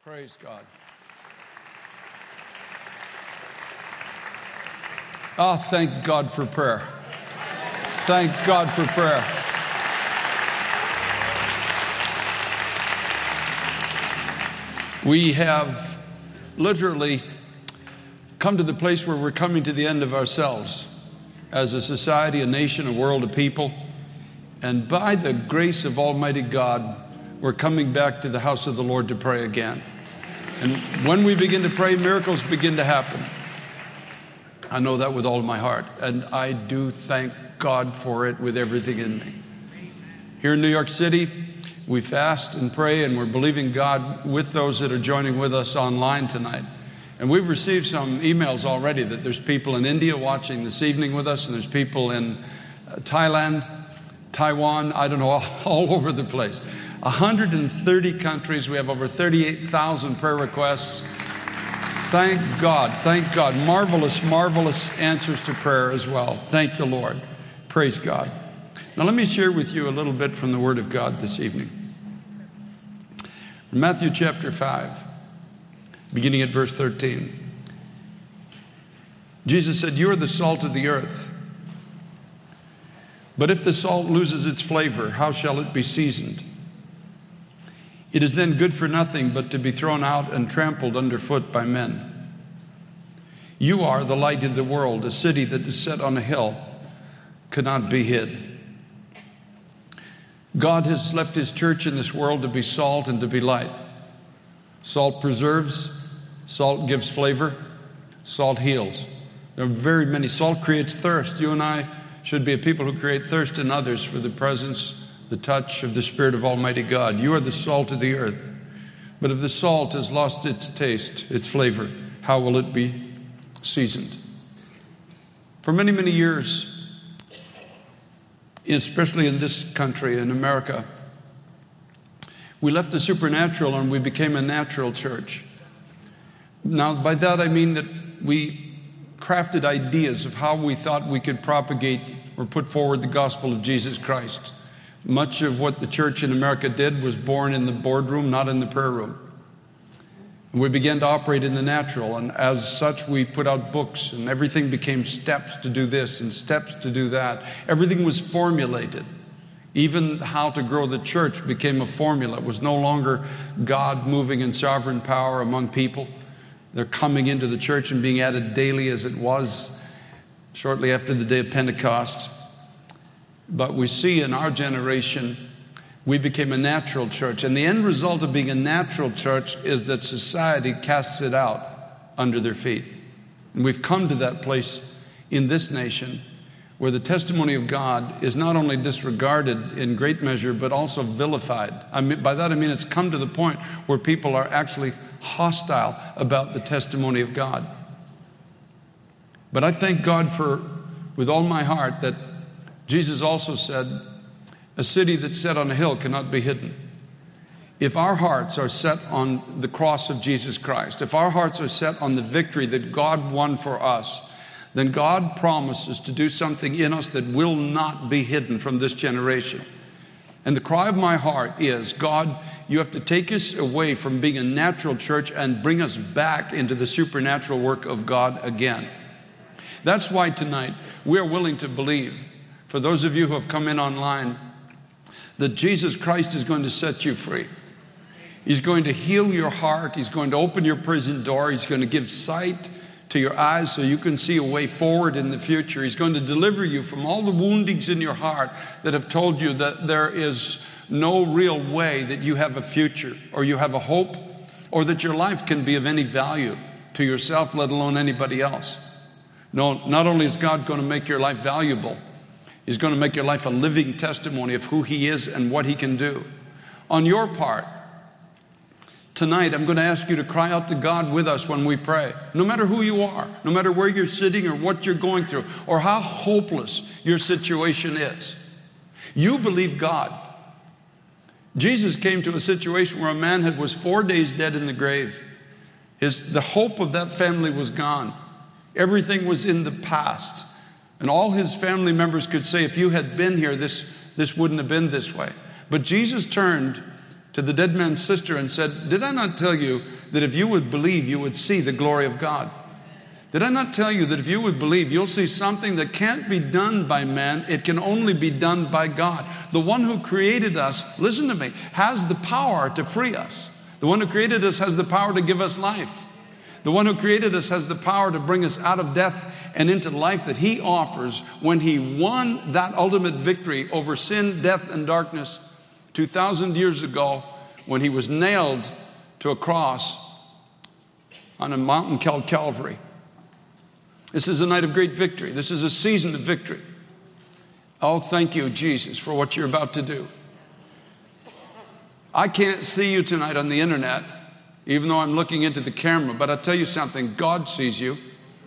Praise God. Oh, thank God for prayer. Thank God for prayer. We have literally come to the place where we're coming to the end of ourselves as a society, a nation, a world of people. And by the grace of Almighty God, we're coming back to the house of the Lord to pray again. And when we begin to pray, miracles begin to happen. I know that with all of my heart. And I do thank God for it with everything in me. Here in New York City, we fast and pray, and we're believing God with those that are joining with us online tonight. And we've received some emails already that there's people in India watching this evening with us, and there's people in Thailand, Taiwan, I don't know, all over the place. 130 countries. We have over 38,000 prayer requests. Thank God. Thank God. Marvelous, marvelous answers to prayer as well. Thank the Lord. Praise God. Now let me share with you a little bit from the Word of God this evening. In Matthew chapter 5, beginning at verse 13. Jesus said, "You are the salt of the earth. But if the salt loses its flavor, how shall it be seasoned? It is then good for nothing but to be thrown out and trampled underfoot by men. You are the light of the world. A city that is set on a hill cannot be hid." God has left His church in this world to be salt and to be light. Salt preserves. Salt gives flavor. Salt heals. There are very many. Salt creates thirst. You and I should be a people who create thirst in others for the presence, the touch of the Spirit of Almighty God. You are the salt of the earth. But if the salt has lost its taste, its flavor, how will it be seasoned? For many, many years, especially in this country, in America, we left the supernatural and we became a natural church. Now, by that I mean that we crafted ideas of how we thought we could propagate or put forward the gospel of Jesus Christ. Much of what the church in America did was born in the boardroom, not in the prayer room. And we began to operate in the natural, and as such we put out books, and everything became steps to do this and steps to do that. Everything was formulated. Even how to grow the church became a formula. It was no longer God moving in sovereign power among people. They're coming into the church and being added daily as it was shortly after the day of Pentecost. But we see in our generation, we became a natural church. And the end result of being a natural church is that society casts it out under their feet. And we've come to that place in this nation where the testimony of God is not only disregarded in great measure, but also vilified. By that I mean it's come to the point where people are actually hostile about the testimony of God. But I thank God for, with all my heart, that Jesus also said, a city that's set on a hill cannot be hidden. If our hearts are set on the cross of Jesus Christ, if our hearts are set on the victory that God won for us, then God promises to do something in us that will not be hidden from this generation. And the cry of my heart is, God, you have to take us away from being a natural church and bring us back into the supernatural work of God again. That's why tonight we are willing to believe, for those of you who have come in online, that Jesus Christ is going to set you free. He's going to heal your heart. He's going to open your prison door. He's going to give sight to your eyes so you can see a way forward in the future. He's going to deliver you from all the woundings in your heart that have told you that there is no real way that you have a future or you have a hope or that your life can be of any value to yourself, let alone anybody else. No, not only is God going to make your life valuable, He's going to make your life a living testimony of who He is and what He can do. On your part, tonight, I'm going to ask you to cry out to God with us when we pray. No matter who you are, no matter where you're sitting or what you're going through, or how hopeless your situation is. You believe God. Jesus came to a situation where a man was 4 days dead in the grave. The hope of that family was gone. Everything was in the past. And all his family members could say, if you had been here, this wouldn't have been this way. But Jesus turned to the dead man's sister and said, did I not tell you that if you would believe, you would see the glory of God? Did I not tell you that if you would believe, you'll see something that can't be done by man, it can only be done by God. The one who created us, listen to me, has the power to free us. The one who created us has the power to give us life. The one who created us has the power to bring us out of death and into life that He offers when He won that ultimate victory over sin, death, and darkness 2,000 years ago when He was nailed to a cross on a mountain called Calvary. This is a night of great victory. This is a season of victory. Oh, thank you, Jesus, for what you're about to do. I can't see you tonight on the internet, even though I'm looking into the camera, but I'll tell you something, God sees you.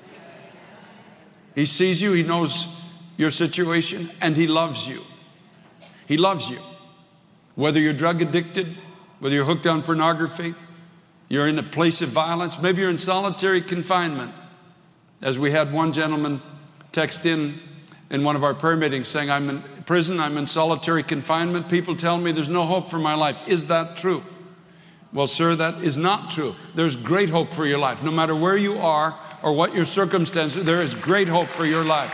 He sees you, He knows your situation, and He loves you. He loves you. Whether you're drug addicted, whether you're hooked on pornography, you're in a place of violence, maybe you're in solitary confinement. As we had one gentleman text in one of our prayer meetings saying, I'm in prison, I'm in solitary confinement. People tell me there's no hope for my life. Is that true? Well, sir, that is not true. There's great hope for your life. No matter where you are or what your circumstances, there is great hope for your life.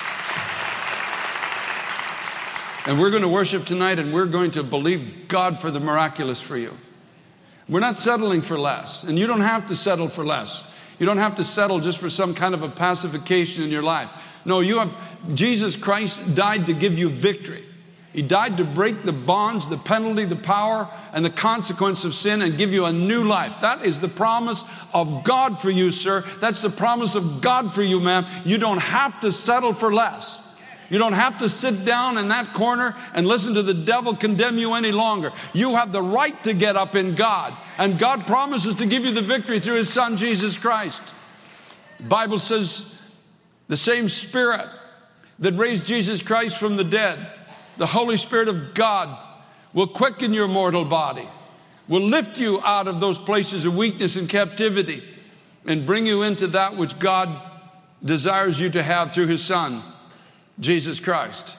And we're going to worship tonight, and we're going to believe God for the miraculous for you. We're not settling for less, and you don't have to settle for less. You don't have to settle just for some kind of a pacification in your life. No, Jesus Christ died to give you victory. He died to break the bonds, the penalty, the power, and the consequence of sin and give you a new life. That is the promise of God for you, sir. That's the promise of God for you, ma'am. You don't have to settle for less. You don't have to sit down in that corner and listen to the devil condemn you any longer. You have the right to get up in God. And God promises to give you the victory through His Son, Jesus Christ. The Bible says the same Spirit that raised Jesus Christ from the dead, the Holy Spirit of God, will quicken your mortal body, will lift you out of those places of weakness and captivity, and bring you into that which God desires you to have through His Son, Jesus Christ.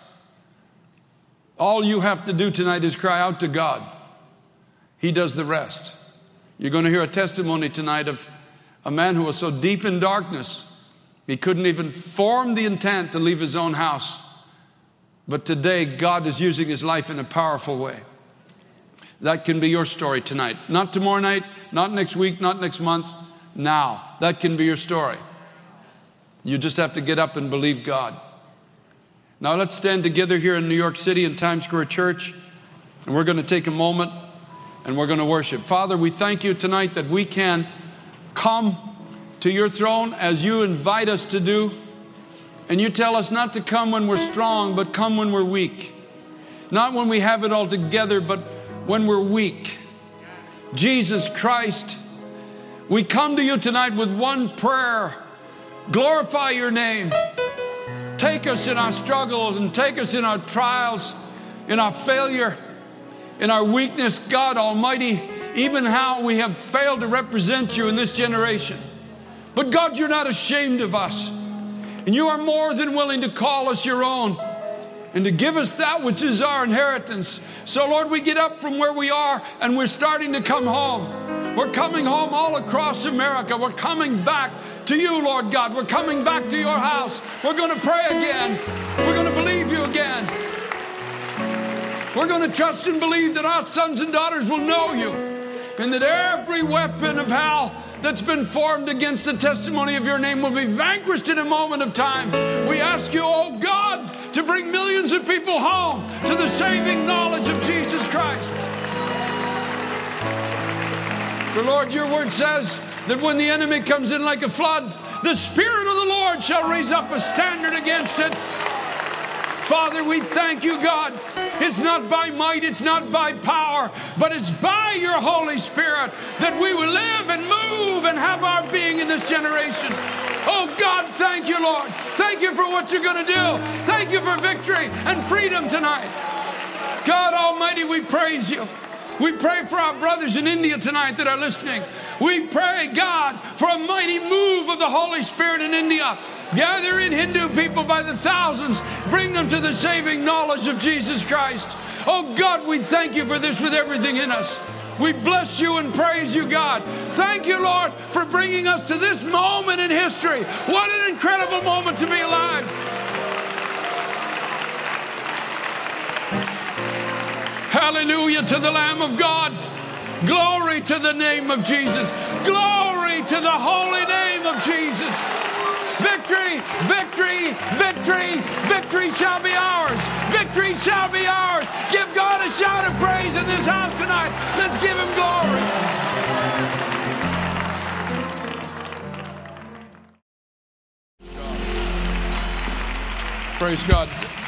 All you have to do tonight is cry out to God. He does the rest. You're going to hear a testimony tonight of a man who was so deep in darkness, he couldn't even form the intent to leave his own house. But today, God is using his life in a powerful way. That can be your story tonight. Not tomorrow night, not next week, not next month. Now, that can be your story. You just have to get up and believe God. Now let's stand together here in New York City in Times Square Church, and we're going to take a moment and we're going to worship. Father, we thank you tonight that we can come to your throne as you invite us to do. And you tell us not to come when we're strong, but come when we're weak. Not when we have it all together, but when we're weak. Jesus Christ, we come to you tonight with one prayer. Glorify your name. Take us in our struggles and take us in our trials, in our failure, in our weakness, God Almighty, even how we have failed to represent you in this generation. But God, you're not ashamed of us. And you are more than willing to call us your own and to give us that which is our inheritance. So, Lord, we get up from where we are and we're starting to come home. We're coming home all across America. We're coming back to you, Lord God. We're coming back to your house. We're going to pray again. We're going to believe you again. We're going to trust and believe that our sons and daughters will know you and that every weapon of hell that's been formed against the testimony of your name will be vanquished in a moment of time. We ask you, oh God, to bring millions of people home to the saving knowledge of Jesus Christ. For Lord, your word says that when the enemy comes in like a flood, the Spirit of the Lord shall raise up a standard against it. Father, we thank you, God. It's not by might, it's not by power, but it's by your Holy Spirit that we will live and move and have our being in this generation. Oh God, thank you, Lord. Thank you for what you're going to do. Thank you for victory and freedom tonight. God Almighty, we praise you. We pray for our brothers in India tonight that are listening. We pray, God, for a mighty move of the Holy Spirit in India. Gather in Hindu people by the thousands. Bring them to the saving knowledge of Jesus Christ. Oh God, we thank you for this with everything in us. We bless you and praise you, God. Thank you, Lord, for bringing us to this moment in history. What an incredible moment to be alive. Hallelujah to the Lamb of God. Glory to the name of Jesus. Glory to the holy name of Jesus. Victory, victory, victory, victory shall be ours. Victory shall be ours. Give God a shout of praise in this house tonight. Let's give him glory. Praise God.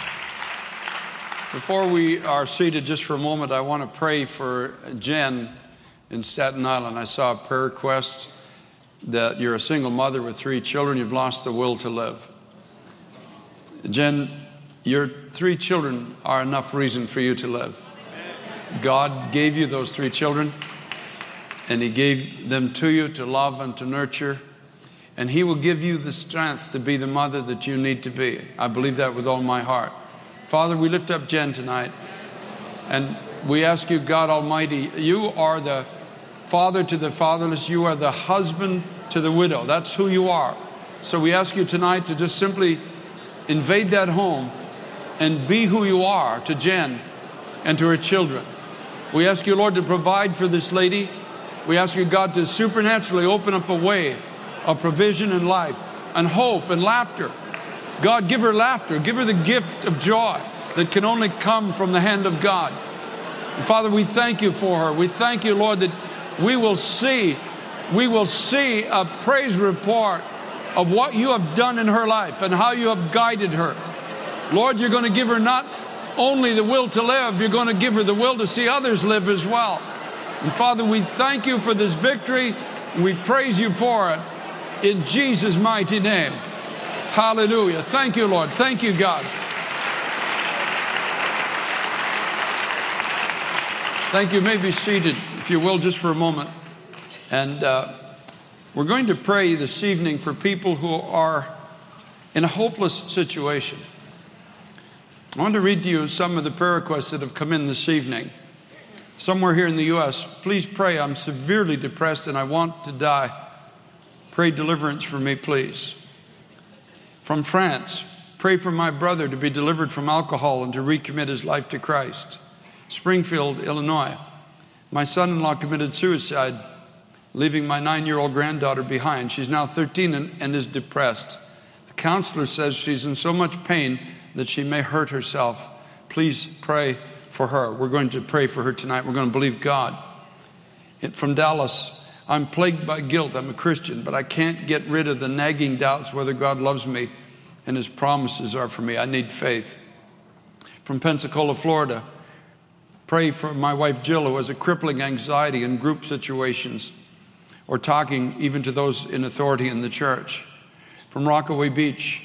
Before we are seated just for a moment, I want to pray for Jen in Staten Island. I saw a prayer request that you're a single mother with 3 children. You've lost the will to live. Jen, your 3 children are enough reason for you to live. God gave you those 3 children, and he gave them to you to love and to nurture, and he will give you the strength to be the mother that you need to be. I believe that with all my heart. Father, we lift up Jen tonight, and we ask you, God Almighty, you are the father to the fatherless. You are the husband to the widow. That's who you are. So we ask you tonight to just simply invade that home and be who you are to Jen and to her children. We ask you, Lord, to provide for this lady. We ask you, God, to supernaturally open up a way of provision and life and hope and laughter. God, give her laughter. Give her the gift of joy that can only come from the hand of God. And Father, we thank you for her. We thank you, Lord, that we will see a praise report of what you have done in her life and how you have guided her. Lord, you're going to give her not only the will to live, you're going to give her the will to see others live as well. And Father, we thank you for this victory. We praise you for it in Jesus' mighty name. Hallelujah. Thank you, Lord. Thank you, God. Thank you. You may be seated, if you will, just for a moment. And we're going to pray this evening for people who are in a hopeless situation. I want to read to you some of the prayer requests that have come in this evening. Somewhere here in the U.S., please pray. I'm severely depressed and I want to die. Pray deliverance for me, please. From France, pray for my brother to be delivered from alcohol and to recommit his life to Christ. Springfield, Illinois, my son-in-law committed suicide, leaving my 9-year-old granddaughter behind. She's now 13 and is depressed. The counselor says she's in so much pain that she may hurt herself. Please pray for her. We're going to pray for her tonight. We're going to believe God. From Dallas, I'm plagued by guilt. I'm a Christian, but I can't get rid of the nagging doubts whether God loves me and his promises are for me. I need faith. From Pensacola, Florida, pray for my wife Jill, who has a crippling anxiety in group situations or talking even to those in authority in the church. From Rockaway Beach,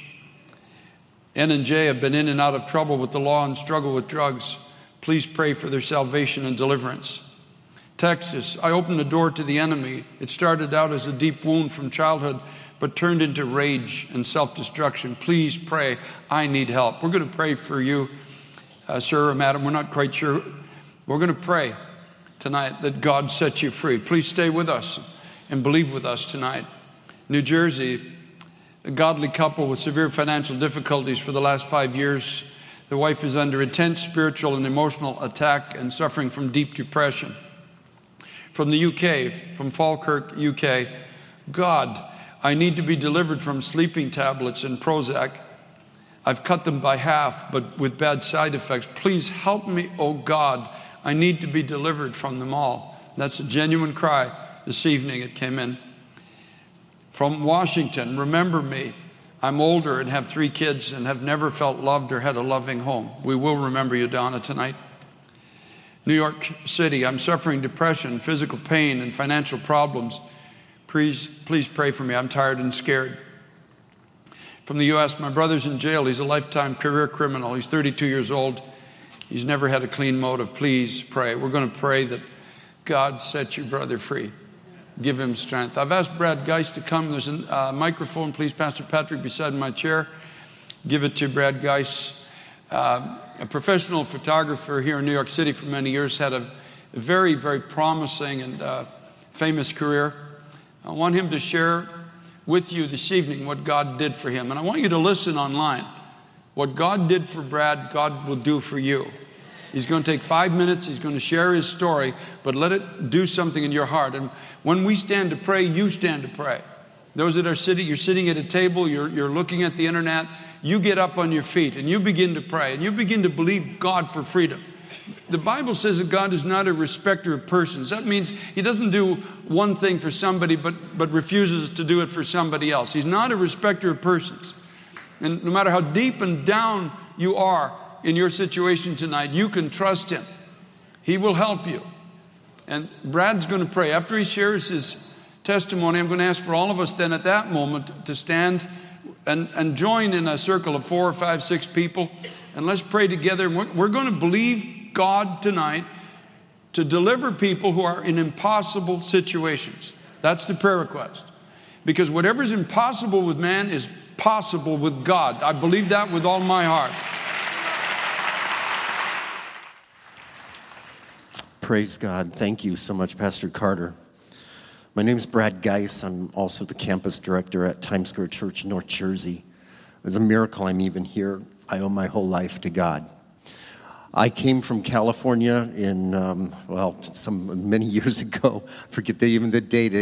N and J have been in and out of trouble with the law and struggle with drugs. Please pray for their salvation and deliverance. Texas, I opened the door to the enemy. It started out as a deep wound from childhood, but turned into rage and self-destruction. Please pray. I need help. We're going to pray for you, sir or madam. We're not quite sure. We're going to pray tonight that God set you free. Please stay with us and believe with us tonight. New Jersey, a godly couple with severe financial difficulties for the last 5 years. The wife is under intense spiritual and emotional attack and suffering from deep depression. From the UK, from Falkirk, UK, God, I need to be delivered from sleeping tablets and Prozac. I've cut them by half, but with bad side effects. Please help me, oh God. I need to be delivered from them all. That's a genuine cry this evening. It came in. From Washington, remember me. I'm older and have 3 kids and have never felt loved or had a loving home. We will remember you, Donna, tonight. New York City, I'm suffering depression, physical pain, and financial problems. Please pray for me. I'm tired and scared. From the U.S., my brother's in jail. He's a lifetime career criminal. He's 32 years old. He's never had a clean motive. Please pray. We're going to pray that God set your brother free. Give him strength. I've asked Brad Geist to come. There's a microphone, please, Pastor Patrick, beside my chair. Give it to Brad Geist. A professional photographer here in New York City for many years had a very, very promising and famous career. I want him to share with you this evening what God did for him. And I want you to listen online. What God did for Brad, God will do for you. He's going to take 5 minutes. He's going to share his story, but let it do something in your heart. And when we stand to pray, you stand to pray. Those that are sitting, you're sitting at a table, you're looking at the internet, you get up on your feet and you begin to pray and you begin to believe God for freedom. The Bible says that God is not a respecter of persons. That means he doesn't do one thing for somebody but refuses to do it for somebody else. He's not a respecter of persons. And no matter how deep and down you are in your situation tonight, you can trust him. He will help you. And Brad's going to pray. After he shares his testimony, I'm going to ask for all of us then at that moment to stand and join in a circle of 4 or 5, 6 people. And let's pray together. We're going to believe God tonight to deliver people who are in impossible situations. That's the prayer request. Because whatever is impossible with man is possible with God. I believe that with all my heart. Praise God. Thank you so much, Pastor Carter. My name is Brad Geis. I'm also the campus director at Times Square Church, North Jersey. It's a miracle I'm even here. I owe my whole life to God. I came from California in, many years ago. Forget even the date,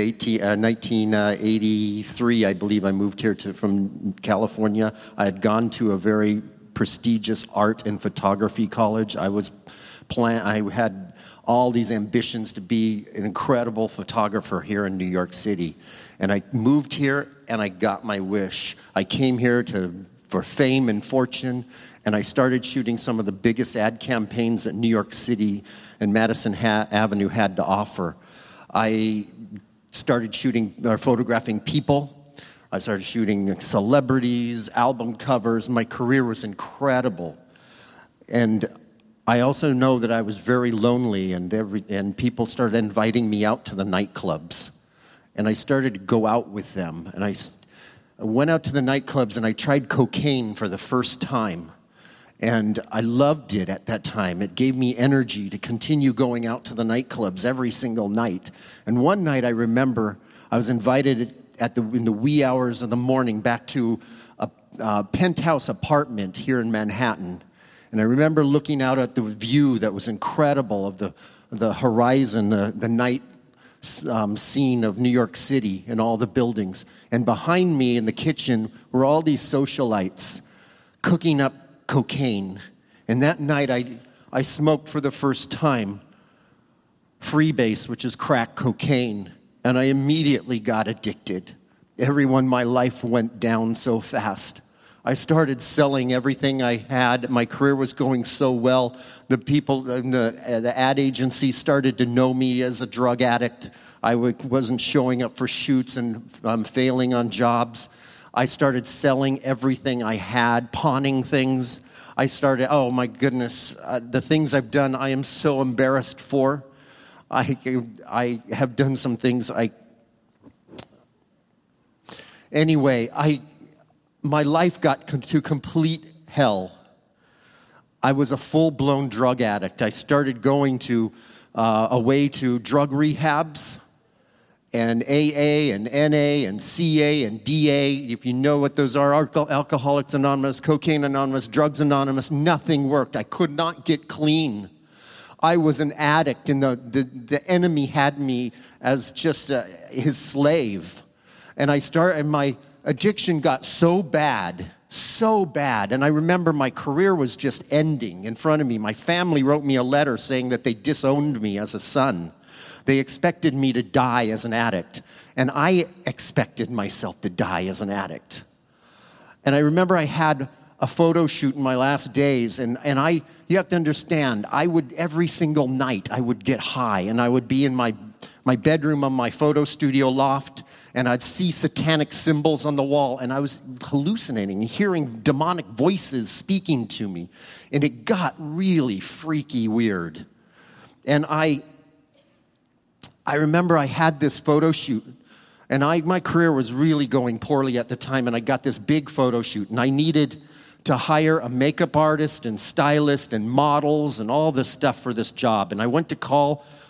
1983, I believe I moved here from California. I had gone to a very prestigious art and photography college. I had all these ambitions to be an incredible photographer here in New York City. And I moved here and I got my wish. I came here for fame and fortune, and I started shooting some of the biggest ad campaigns that New York City and Madison Avenue had to offer. I started photographing people. I started shooting celebrities, album covers. My career was incredible. And I also know that I was very lonely, and people started inviting me out to the nightclubs. And I started to go out with them. And I went out to the nightclubs, and I tried cocaine for the first time. And I loved it at that time. It gave me energy to continue going out to the nightclubs every single night. And one night I remember I was invited in the wee hours of the morning back to a penthouse apartment here in Manhattan. And I remember looking out at the view that was incredible of the horizon, the night scene of New York City and all the buildings. And behind me in the kitchen were all these socialites cooking up cocaine. And that night I smoked for the first time freebase, which is crack cocaine. And I immediately got addicted. Everyone, my life went down so fast. I started selling everything I had. My career was going so well. The people in the ad agency started to know me as a drug addict. I wasn't showing up for shoots and failing on jobs. I started selling everything I had, pawning things. I started, oh my goodness, the things I've done, I am so embarrassed for. I have done some things. My life got to complete hell. I was a full-blown drug addict. I started going away to drug rehabs and AA and NA and CA and DA. If you know what those are, Alcoholics Anonymous, Cocaine Anonymous, Drugs Anonymous, nothing worked. I could not get clean. I was an addict, and the enemy had me as just his slave. And my addiction got so bad, and I remember my career was just ending in front of me. My family wrote me a letter saying that they disowned me as a son. They expected me to die as an addict, and I expected myself to die as an addict. And I remember I had a photo shoot in my last days, and you have to understand, every single night I would get high, and I would be in my bedroom on my photo studio loft, and I'd see satanic symbols on the wall, and I was hallucinating and hearing demonic voices speaking to me, and it got really freaky weird. And I remember I had this photo shoot, and my career was really going poorly at the time, and I got this big photo shoot, and I needed to hire a makeup artist and stylist and models and all this stuff for this job. And I went to call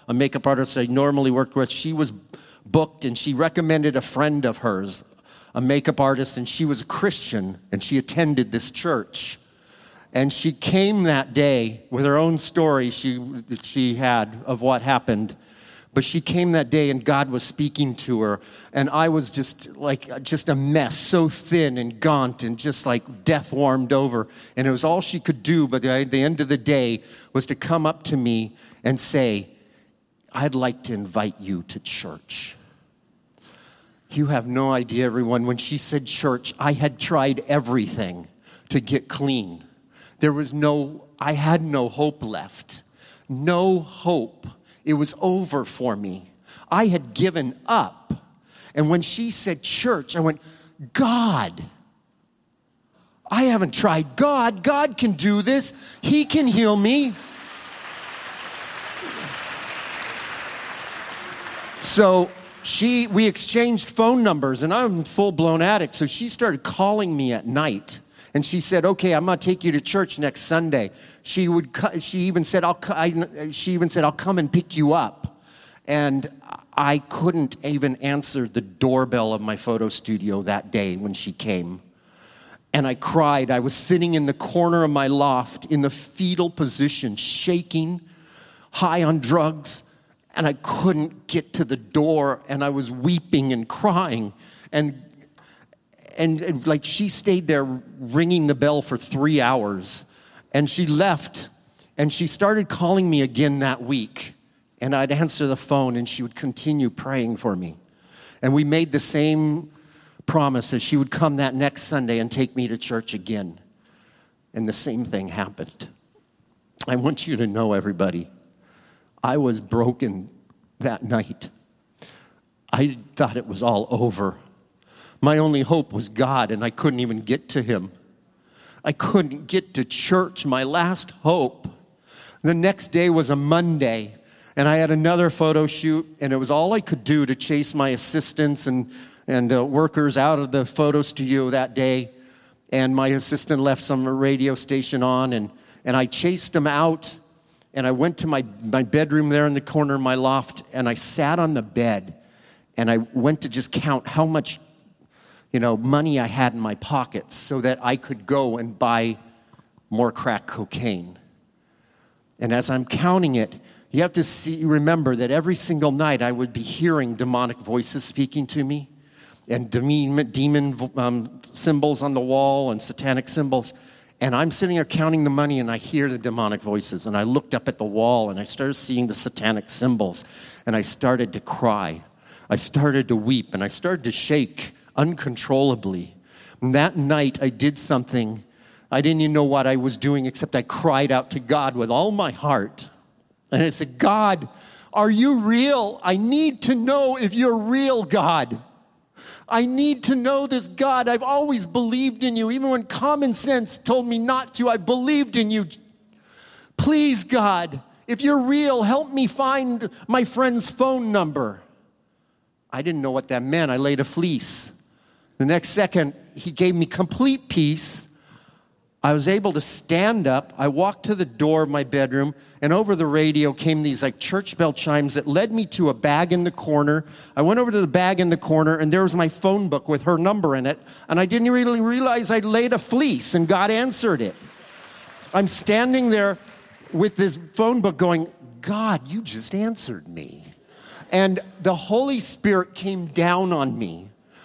a makeup artist I normally worked with. She was booked, and she recommended a friend of hers, a makeup artist, and she was a Christian, and she attended this church. And she came that day with her own story she had of what happened. But she came that day, and God was speaking to her. And I was just a mess, so thin and gaunt, and just like death warmed over. And it was all she could do, but at the end of the day, was to come up to me and say, I'd like to invite you to church. You have no idea, everyone. When she said church, I had tried everything to get clean. I had no hope left. No hope. It was over for me. I had given up. And when she said church, I went, God. I haven't tried God. God can do this. He can heal me. So we exchanged phone numbers, and I'm a full-blown addict. So she started calling me at night. And she said, okay, I'm going to take you to church next Sunday. She even said, I'll come and pick you up. And I couldn't even answer the doorbell of my photo studio that day when she came. And I cried. I was sitting in the corner of my loft in the fetal position, shaking, high on drugs. And I couldn't get to the door. And I was weeping and crying. And like she stayed there ringing the bell for 3 hours. And she left, and she started calling me again that week. And I'd answer the phone, and she would continue praying for me. And we made the same promise that she would come that next Sunday and take me to church again. And the same thing happened. I want you to know, everybody, I was broken that night. I thought it was all over. My only hope was God, and I couldn't even get to him. I couldn't get to church, my last hope. The next day was a Monday, and I had another photo shoot, and it was all I could do to chase my assistants and workers out of the photo studio that day. And my assistant left some radio station on, and I chased them out, and I went to my bedroom there in the corner of my loft, and I sat on the bed, and I went to just count how much money I had in my pockets so that I could go and buy more crack cocaine. And as I'm counting it, you have to remember that every single night I would be hearing demonic voices speaking to me and demon symbols on the wall and satanic symbols. And I'm sitting there counting the money, and I hear the demonic voices. And I looked up at the wall, and I started seeing the satanic symbols. And I started to cry. I started to weep, and I started to shake uncontrollably. And that night, I did something. I didn't even know what I was doing, except I cried out to God with all my heart. And I said, God, are you real? I need to know if you're real, God. I need to know this, God. I've always believed in you. Even when common sense told me not to, I believed in you. Please, God, if you're real, help me find my friend's phone number. I didn't know what that meant. I laid a fleece. The next second, he gave me complete peace. I was able to stand up. I walked to the door of my bedroom, and over the radio came these like church bell chimes that led me to a bag in the corner. I went over to the bag in the corner, and there was my phone book with her number in it, and I didn't really realize I'd laid a fleece, and God answered it. I'm standing there with this phone book going, God, you just answered me. And the Holy Spirit came down on me.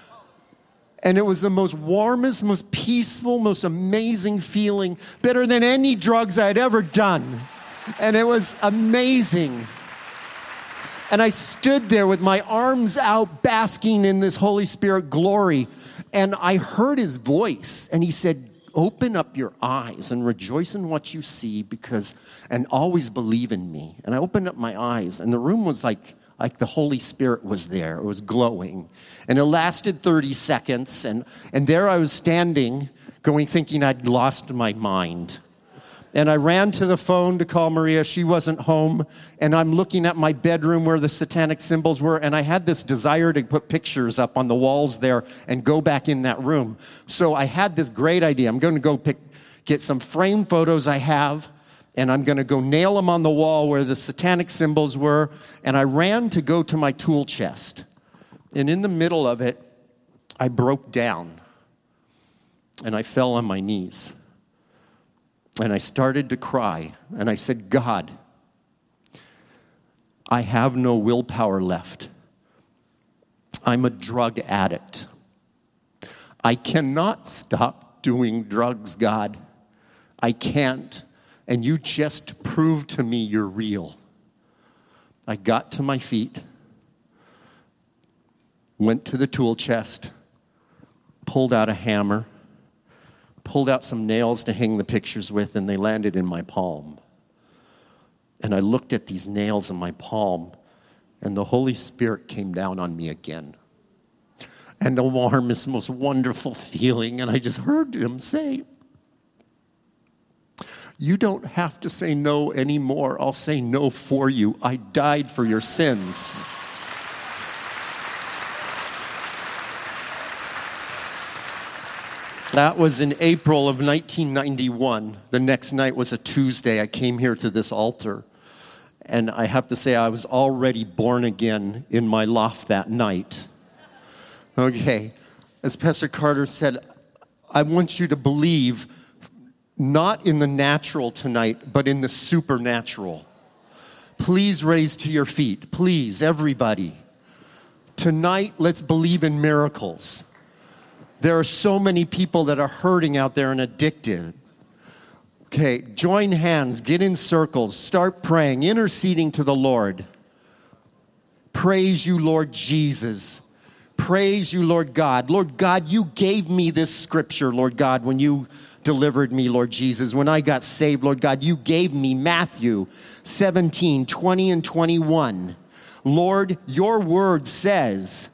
And it was the most warmest, most peaceful, most amazing feeling, better than any drugs I had ever done. And it was amazing. And I stood there with my arms out, basking in this Holy Spirit glory. And I heard his voice, and he said, open up your eyes and rejoice in what you see, and always believe in me. And I opened up my eyes, and the room was like the Holy Spirit was there. It was glowing. And it lasted 30 seconds. And there I was standing, thinking I'd lost my mind. And I ran to the phone to call Maria. She wasn't home. And I'm looking at my bedroom where the satanic symbols were. And I had this desire to put pictures up on the walls there and go back in that room. So I had this great idea. I'm going to go get some framed photos I have. and I'm going to go nail them on the wall where the satanic symbols were. And I ran to go to my tool chest. And in the middle of it, I broke down. And I fell on my knees. And I started to cry. And I said, God, I have no willpower left. I'm a drug addict. I cannot stop doing drugs, God. I can't. And you just proved to me you're real. I got to my feet, went to the tool chest, pulled out a hammer, pulled out some nails to hang the pictures with, and they landed in my palm. And I looked at these nails in my palm, and the Holy Spirit came down on me again. And the warmest, most wonderful feeling, and I just heard him say, you don't have to say no anymore. I'll say no for you. I died for your sins. That was in April of 1991. The next night was a Tuesday. I came here to this altar. And I have to say, I was already born again in my loft that night. Okay. As Pastor Carter said, I want you to believe not in the natural tonight, but in the supernatural. Please raise to your feet. Please, everybody. Tonight, let's believe in miracles. There are so many people that are hurting out there and addicted. Okay, join hands, get in circles, start praying, interceding to the Lord. Praise you, Lord Jesus. Praise you, Lord God. Lord God, you gave me this scripture, Lord God, when you delivered me, Lord Jesus. When I got saved, Lord God, you gave me Matthew 17, 20 and 21. Lord, your word says,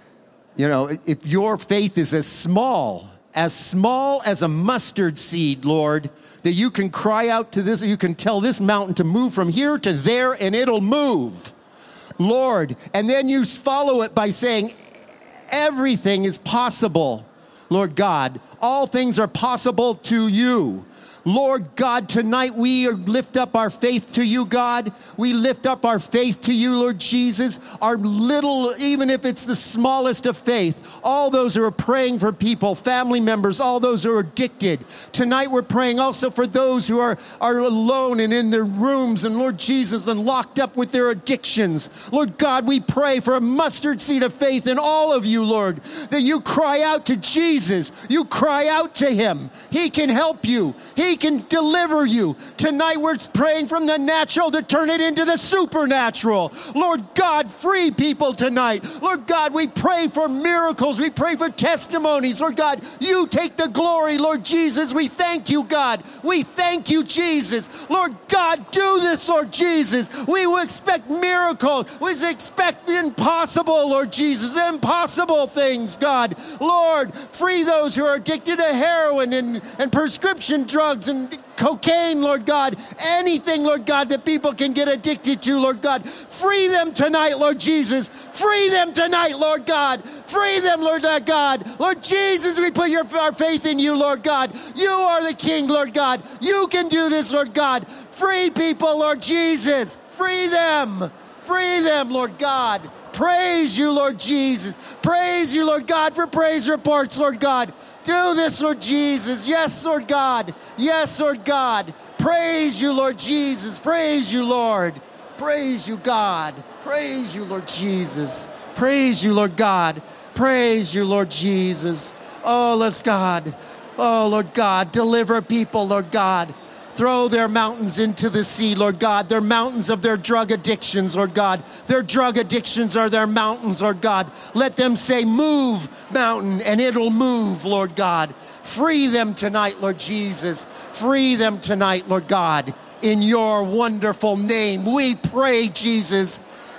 you know, if your faith is as small as a mustard seed, Lord, that you can cry out to this, you can tell this mountain to move from here to there and it'll move. Lord, and then you follow it by saying, everything is possible, Lord God. All things are possible to you. Lord God, tonight we lift up our faith to you, God. We lift up our faith to you, Lord Jesus. Our little, even if it's the smallest of faith, all those who are praying for people, family members, all those who are addicted. Tonight we're praying also for those who are alone and in their rooms, and Lord Jesus, and locked up with their addictions. Lord God, we pray for a mustard seed of faith in all of you, Lord, that you cry out to Jesus. You cry out to him. He can help you. He can deliver you. Tonight we're praying from the natural to turn it into the supernatural. Lord God, free people tonight. Lord God, we pray for miracles. We pray for testimonies. Lord God, you take the glory, Lord Jesus. We thank you, God. We thank you, Jesus. Lord God, do this, Lord Jesus. We will expect miracles. We expect the impossible, Lord Jesus. Impossible things, God. Lord, free those who are addicted to heroin and prescription drugs and cocaine, Lord God. Anything, Lord God, that people can get addicted to, Lord God. Free them tonight, Lord Jesus. Free them tonight, Lord God. Free them, Lord God. Lord Jesus, we put our faith in you, Lord God. You are the King, Lord God. You can do this, Lord God. Free people, Lord Jesus. Free them. Free them, Lord God. Praise you, Lord Jesus. Praise you, Lord God, for praise reports, Lord God. Do this, Lord Jesus. Yes, Lord God. Yes, Lord God. Praise you, Lord Jesus. Praise you, Lord. Praise you, God. Praise you, Lord Jesus. Praise you, Lord God. Praise you, Lord Jesus. Oh, Lord God. Oh, Lord God. Deliver people, Lord God. Throw their mountains into the sea, Lord God. Their mountains of their drug addictions, Lord God. Their drug addictions are their mountains, Lord God. Let them say, move, mountain, and it'll move, Lord God. Free them tonight, Lord Jesus. Free them tonight, Lord God. In your wonderful name, we pray, Jesus.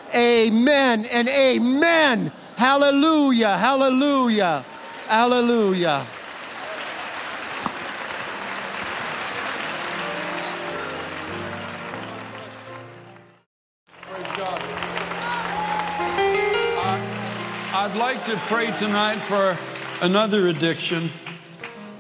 Amen and amen. Hallelujah, hallelujah, hallelujah. I'd like to pray tonight for another addiction.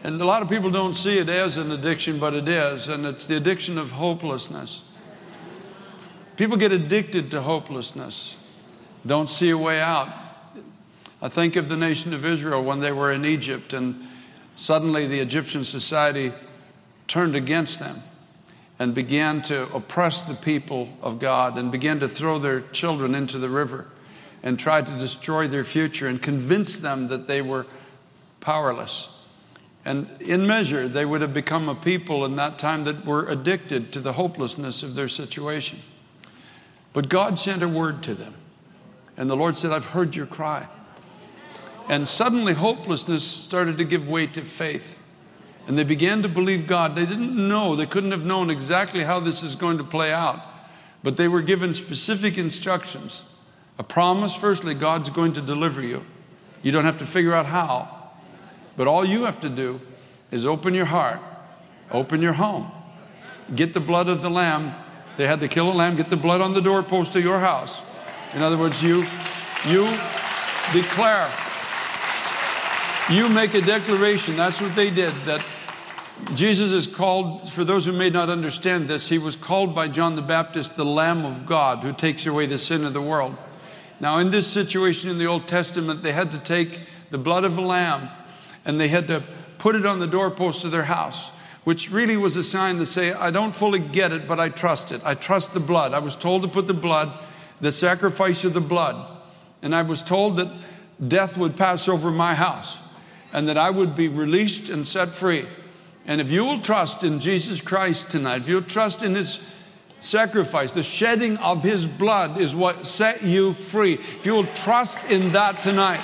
And a lot of people don't see it as an addiction, but it is. And it's the addiction of hopelessness. People get addicted to hopelessness, don't see a way out. I think of the nation of Israel when they were in Egypt, and suddenly the Egyptian society turned against them and began to oppress the people of God and began to throw their children into the river and tried to destroy their future and convince them that they were powerless. And in measure, they would have become a people in that time that were addicted to the hopelessness of their situation. But God sent a word to them. And the Lord said, I've heard your cry. And suddenly hopelessness started to give way to faith. And they began to believe God. They didn't know, they couldn't have known exactly how this is going to play out. But they were given specific instructions. A promise, firstly, God's going to deliver you. You don't have to figure out how. But all you have to do is open your heart, open your home, get the blood of the lamb. They had to kill a lamb, get the blood on the doorpost of your house. In other words, you declare, you make a declaration. That's what they did. That Jesus is called, for those who may not understand this, he was called by John the Baptist the Lamb of God who takes away the sin of the world. Now in this situation in the Old Testament, they had to take the blood of a lamb and they had to put it on the doorpost of their house, which really was a sign to say, I don't fully get it, but I trust it. I trust the blood. I was told to put the blood, the sacrifice of the blood. And I was told that death would pass over my house and that I would be released and set free. And if you will trust in Jesus Christ tonight, if you'll trust in his sacrifice, the shedding of his blood is what set you free. If you will trust in that tonight,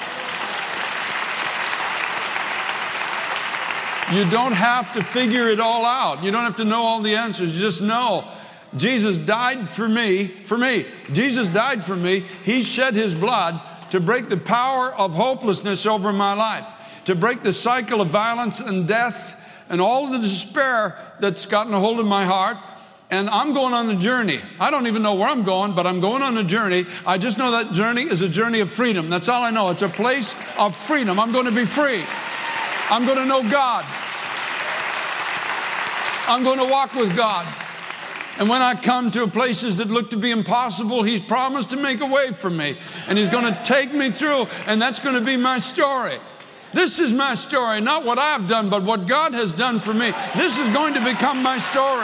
you don't have to figure it all out. You don't have to know all the answers. You just know Jesus died for me. Jesus died for me. He shed his blood to break the power of hopelessness over my life, to break the cycle of violence and death and all of the despair that's gotten a hold of my heart. And I'm going on a journey. I don't even know where I'm going, but I'm going on a journey. I just know that journey is a journey of freedom. That's all I know. It's a place of freedom. I'm going to be free. I'm going to know God. I'm going to walk with God. And when I come to places that look to be impossible, he's promised to make a way for me. And he's going to take me through. And that's going to be my story. This is my story, not what I've done, but what God has done for me. This is going to become my story.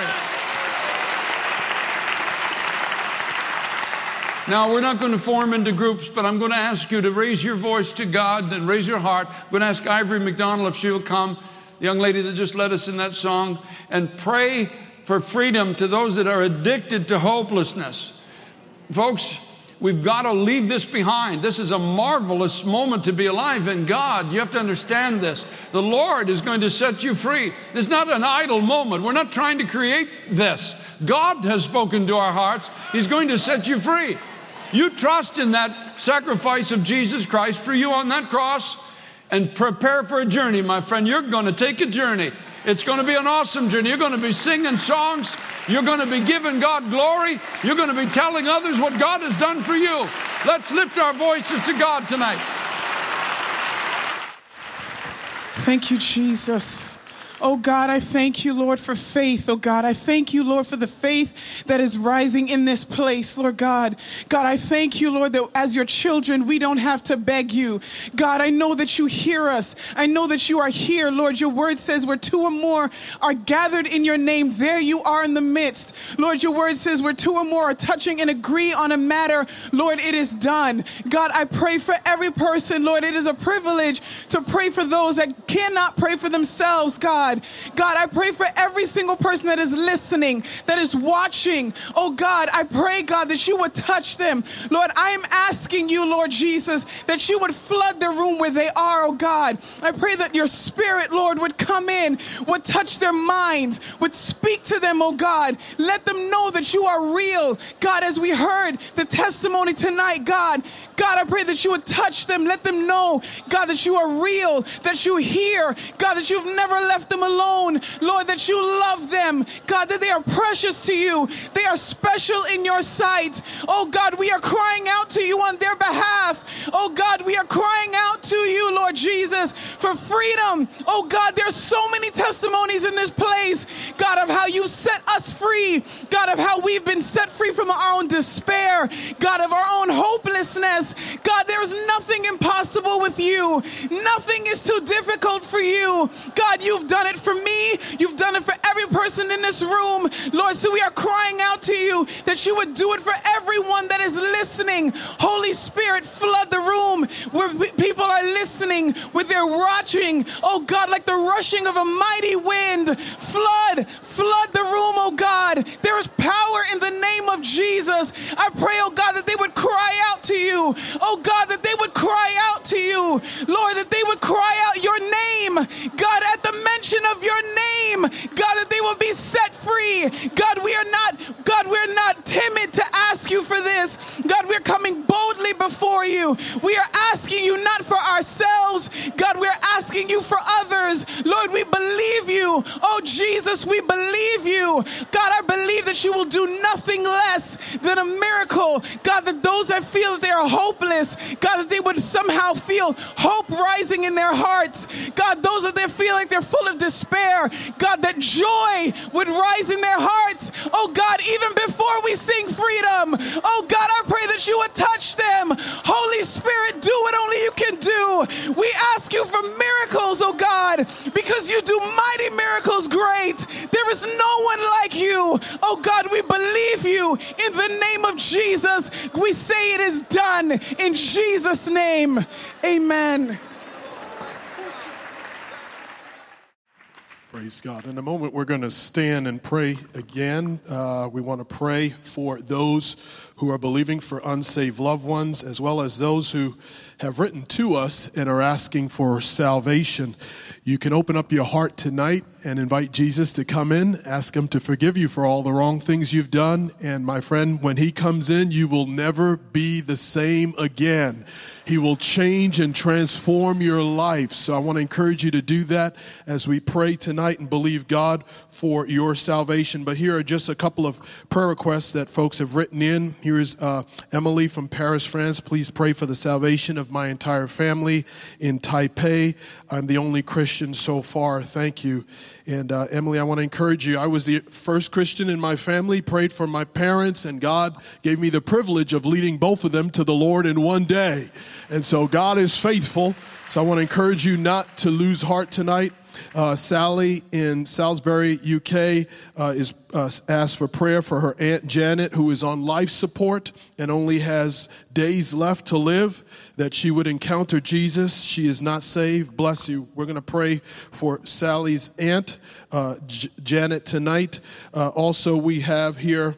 Now, we're not going to form into groups, but I'm going to ask you to raise your voice to God and raise your heart. I'm going to ask Ivory McDonald if she will come, the young lady that just led us in that song, and pray for freedom to those that are addicted to hopelessness. Folks, we've got to leave this behind. This is a marvelous moment to be alive in God. You have to understand this. The Lord is going to set you free. This is not an idle moment. We're not trying to create this. God has spoken to our hearts. He's going to set you free. You trust in that sacrifice of Jesus Christ for you on that cross and prepare for a journey, my friend. You're going to take a journey. It's going to be an awesome journey. You're going to be singing songs. You're going to be giving God glory. You're going to be telling others what God has done for you. Let's lift our voices to God tonight. Thank you, Jesus. Oh God, I thank you, Lord, for faith. Oh God, I thank you, Lord, for the faith that is rising in this place, Lord God. God, I thank you, Lord, that as your children, we don't have to beg you. God, I know that you hear us. I know that you are here, Lord. Your word says where two or more are gathered in your name, there you are in the midst. Lord, your word says where two or more are touching and agree on a matter, Lord, it is done. God, I pray for every person, Lord. It is a privilege to pray for those that cannot pray for themselves, God. God, I pray for every single person that is listening, that is watching. Oh God, I pray, God, that you would touch them. Lord, I am asking you, Lord Jesus, that you would flood the room where they are, oh God. I pray that your spirit, Lord, would come in, would touch their minds, would speak to them, oh God. Let them know that you are real. God, as we heard the testimony tonight, God, I pray that you would touch them. Let them know, God, that you are real, that you hear, God, that you've never left them alone, Lord, that you love them, God, that they are precious to you, they are special in your sight. Oh God, we are crying out to you on their behalf. Oh God, we are crying out to you, Lord Jesus, for for freedom. Oh God, there's so many testimonies in this place, God, of how you set us free, God, of how we've been set free from our own despair, God, of our own hopelessness. God, there's nothing impossible with you. Nothing is too difficult for you. God, you've done it for me. You've done it for every person in this room, Lord. So we are crying out to you that you would do it for everyone that is listening. Holy Spirit, flood the room where people are listening, where they're watching. Oh God, like the rushing of a mighty wind. Flood the room, oh God. There is power in the name of Jesus. I pray, oh God, that they would cry out to you. Oh God, that they would cry out to you. Lord, that they would cry out your name. God, at the mention of your name, God, that they will be set free. God, we're not timid to ask you for this. God, we're coming boldly before you. We are asking you not for ourselves. God, we're asking you for others. Lord, we believe you. Oh, Jesus, we believe you. God, I believe that you will do nothing less than a miracle. God, that those that feel that they are hopeless, God, that they would somehow feel hope rising in their hearts. God, those that they feel like they're full of despair, God, that joy would rise in their hearts. Oh God, even before we sing freedom, oh God, I pray that you would touch them. Holy Spirit, do what only you can do. We ask you for miracles, oh God, because you do mighty miracles great. There is no one like you. Oh God, we believe you. In the name of Jesus, we say it is done. In Jesus' name, amen. Praise God. In a moment, we're going to stand and pray again. We want to pray for those who are believing for unsaved loved ones, as well as those who have written to us and are asking for salvation. You can open up your heart tonight and invite Jesus to come in, ask him to forgive you for all the wrong things you've done. And my friend, when he comes in, you will never be the same again. He will change and transform your life. So I want to encourage you to do that as we pray tonight and believe God for your salvation. But here are just a couple of prayer requests that folks have written in. Here is Emily from Paris, France. Please pray for the salvation of my entire family in Taipei. I'm the only Christian so far. Thank you. And Emily, I want to encourage you. I was the first Christian in my family, prayed for my parents, and God gave me the privilege of leading both of them to the Lord in one day. And so God is faithful. So I want to encourage you not to lose heart tonight. Sally in Salisbury, UK, is asked for prayer for her Aunt Janet, who is on life support and only has days left to live, that she would encounter Jesus. She is not saved. Bless you. We're going to pray for Sally's aunt, Janet, tonight. Also, we have here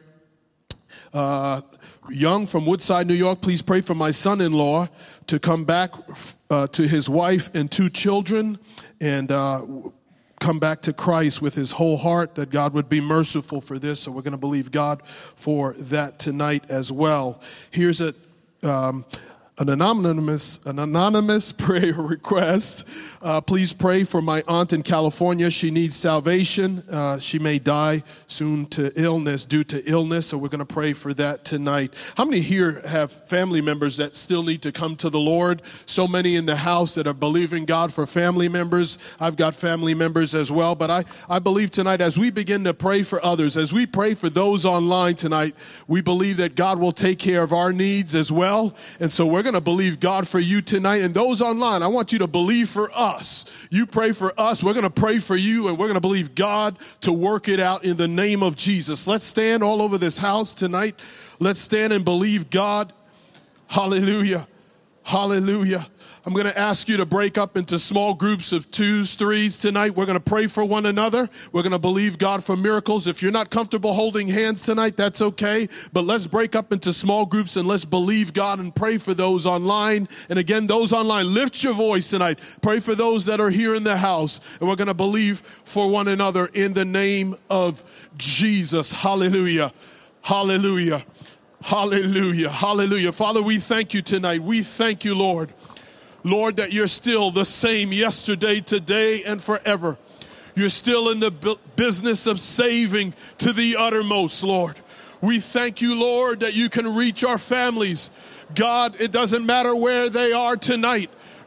Young from Woodside, New York. Please pray for my son-in-law to come back to his wife and 2 children and come back to Christ with his whole heart, that God would be merciful for this. So we're going to believe God for that tonight as well. Here's an anonymous prayer request. Please pray for my aunt in California. She needs salvation. She may die soon due to illness. So we're going to pray for that tonight. How many here have family members that still need to come to the Lord? So many in the house that are believing God for family members. I've got family members as well. But I believe tonight, as we begin to pray for others, as we pray for those online tonight, we believe that God will take care of our needs as well. And so we're going to believe God for you tonight. And those online, I want you to believe for us. You pray for us. We're going to pray for you, and we're going to believe God to work it out in the name of Jesus. Let's stand all over this house tonight. Let's stand and believe God. Hallelujah. Hallelujah. I'm going to ask you to break up into small groups of 2s, 3s tonight. We're going to pray for one another. We're going to believe God for miracles. If you're not comfortable holding hands tonight, that's okay. But let's break up into small groups and let's believe God and pray for those online. And again, those online, lift your voice tonight. Pray for those that are here in the house. And we're going to believe for one another in the name of Jesus. Hallelujah. Hallelujah. Hallelujah. Hallelujah. Father, we thank you tonight. We thank you, Lord. Lord, that you're still the same yesterday, today, and forever. You're still in the business of saving to the uttermost, Lord. We thank you, Lord, that you can reach our families. God, it doesn't matter where they are tonight.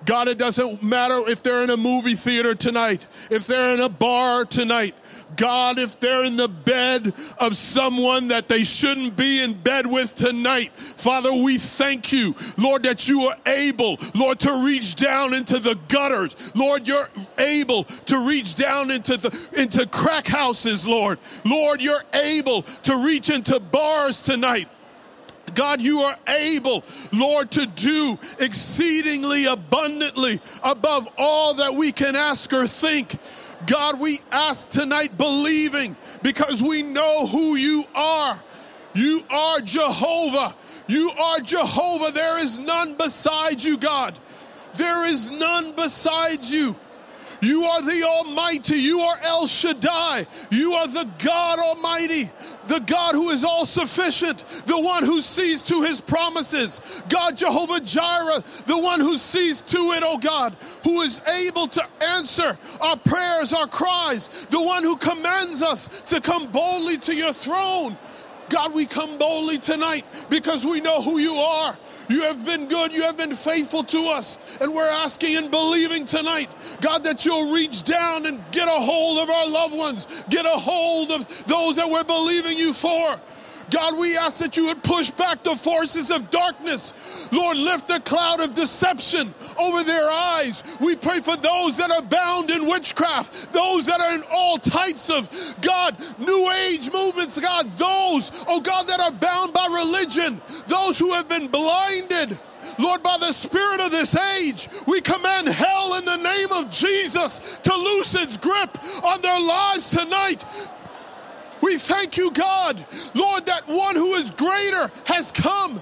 God, it doesn't matter if they're in a movie theater tonight, if they're in a bar tonight. God, if they're in the bed of someone that they shouldn't be in bed with tonight, Father, we thank you, Lord, that you are able, Lord, to reach down into the gutters. Lord, you're able to reach down into crack houses, Lord. Lord, you're able to reach into bars tonight. God, you are able, Lord, to do exceedingly abundantly above all that we can ask or think. God, we ask tonight believing because we know who you are. You are Jehovah. You are Jehovah. There is none besides you, God. There is none besides you. You are the Almighty. You are El Shaddai. You are the God Almighty, the God who is all sufficient, the one who sees to his promises. God, Jehovah Jireh, the one who sees to it, oh God, who is able to answer our prayers, our cries, the one who commands us to come boldly to your throne. God, we come boldly tonight because we know who you are. You have been good. You have been faithful to us. And we're asking and believing tonight, God, that you'll reach down and get a hold of our loved ones. Get a hold of those that we're believing you for. God, we ask that you would push back the forces of darkness. Lord, lift a cloud of deception over their eyes. We pray for those that are bound in witchcraft, those that are in all types of, God, new age movements, God, those, oh God, that are bound by religion, those who have been blinded, Lord, by the spirit of this age. We command hell in the name of Jesus to loose its grip on their lives tonight. We thank you, God, Lord, that one who is greater has come.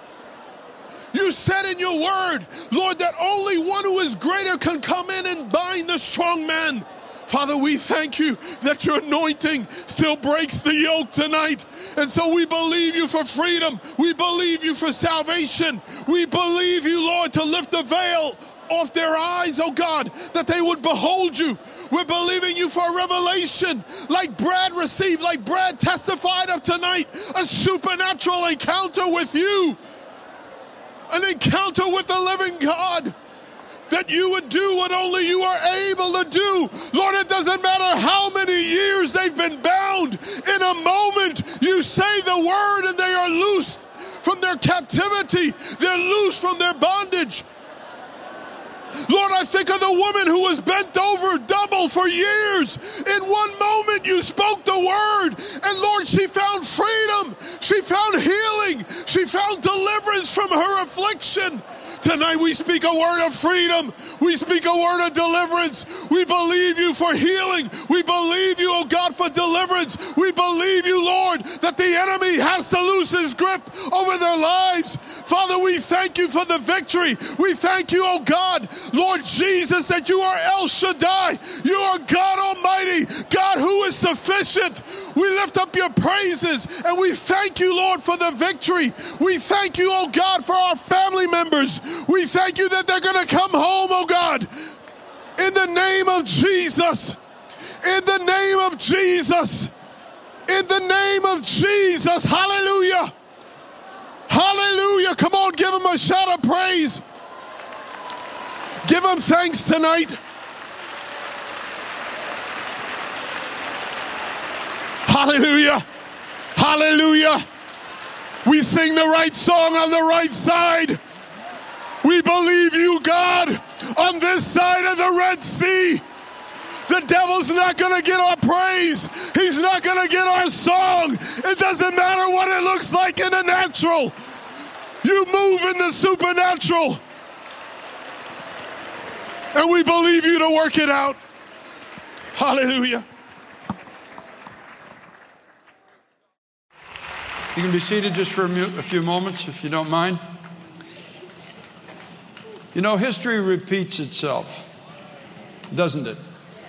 You said in your word, Lord, that only one who is greater can come in and bind the strong man. Father, we thank you that your anointing still breaks the yoke tonight. And so we believe you for freedom. We believe you for salvation. We believe you, Lord, to lift the veil off their eyes, oh God, that they would behold you. We're believing you for revelation like Brad received, like Brad testified of tonight, a supernatural encounter with you, an encounter with the living God, that you would do what only you are able to do. Lord, it doesn't matter how many years they've been bound. In a moment, you say the word and they are loosed from their captivity. They're loosed from their bondage. Lord, I think of the woman who was bent over double for years. In one moment you spoke the word, and Lord, she found freedom. She found healing. She found deliverance from her affliction. Tonight we speak a word of freedom. We speak a word of deliverance. We believe you for healing. We believe you, oh God, for deliverance. We believe you, Lord, that the enemy has to lose his grip over their lives. Father, we thank you for the victory. We thank you, oh God, Lord Jesus, that you are El Shaddai. You are God Almighty, God who is sufficient. We lift up your praises and we thank you, Lord, for the victory. We thank you, oh God, for our family members. We thank you that they're going to come home, oh God, in the name of Jesus. In the name of Jesus. In the name of Jesus. Hallelujah. Hallelujah. Come on, give him a shout of praise. Give him thanks tonight. Hallelujah. Hallelujah. We sing the right song on the right side. We believe you, God, on this side of the Red Sea. The devil's not going to get our praise. He's not going to get our song. It doesn't matter what it looks like in the natural. You move in the supernatural. And we believe you to work it out. Hallelujah. You can be seated just for a few moments, if you don't mind. You know, history repeats itself, doesn't it?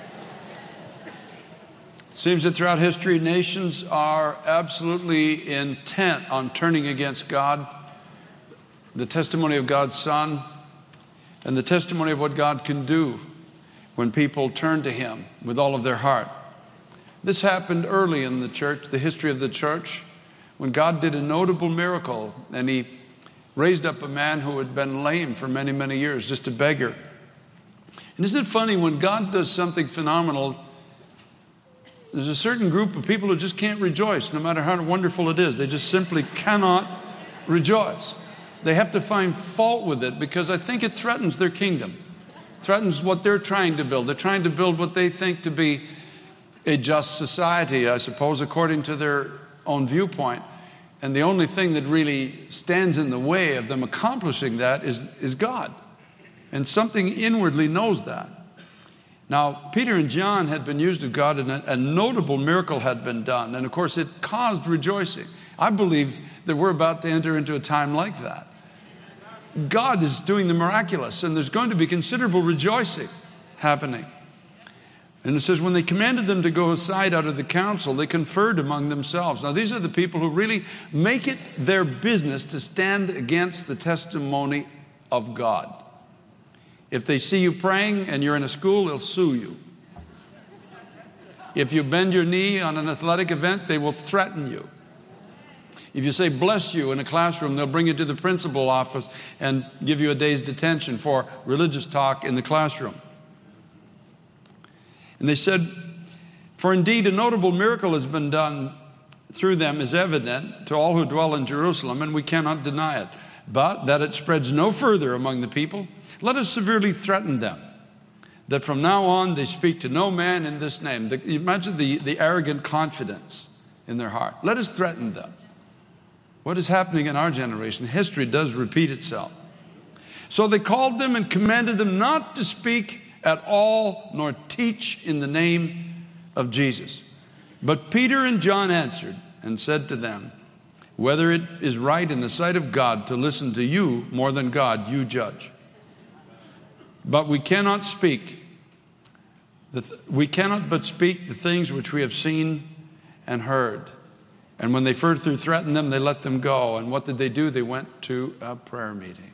It seems that throughout history, nations are absolutely intent on turning against God, the testimony of God's Son, and the testimony of what God can do when people turn to Him with all of their heart. This happened early in the church, the history of the church, when God did a notable miracle, and He raised up a man who had been lame for many, many years, just a beggar. And isn't it funny, when God does something phenomenal, there's a certain group of people who just can't rejoice, no matter how wonderful it is. They just simply cannot rejoice. They have to find fault with it because I think it threatens their kingdom, threatens what they're trying to build. They're trying to build what they think to be a just society, I suppose, according to their own viewpoint. And the only thing that really stands in the way of them accomplishing that is God. And something inwardly knows that. Now, Peter and John had been used of God, and a notable miracle had been done. And of course, it caused rejoicing. I believe that we're about to enter into a time like that. God is doing the miraculous, and there's going to be considerable rejoicing happening. And it says, when they commanded them to go aside out of the council, they conferred among themselves. Now, these are the people who really make it their business to stand against the testimony of God. If they see you praying and you're in a school, they'll sue you. If you bend your knee on an athletic event, they will threaten you. If you say bless you in a classroom, they'll bring you to the principal's office and give you a day's detention for religious talk in the classroom. And they said, for indeed a notable miracle has been done through them is evident to all who dwell in Jerusalem, and we cannot deny it. But that it spreads no further among the people, let us severely threaten them, that from now on they speak to no man in this name. Imagine the arrogant confidence in their heart. Let us threaten them. What is happening in our generation? History does repeat itself. So they called them and commanded them not to speak at all, nor teach in the name of Jesus. But Peter and John answered and said to them, whether it is right in the sight of God to listen to you more than God, you judge. But we cannot but speak the things which we have seen and heard. And when they further threatened them, they let them go. And what did they do? They went to a prayer meeting.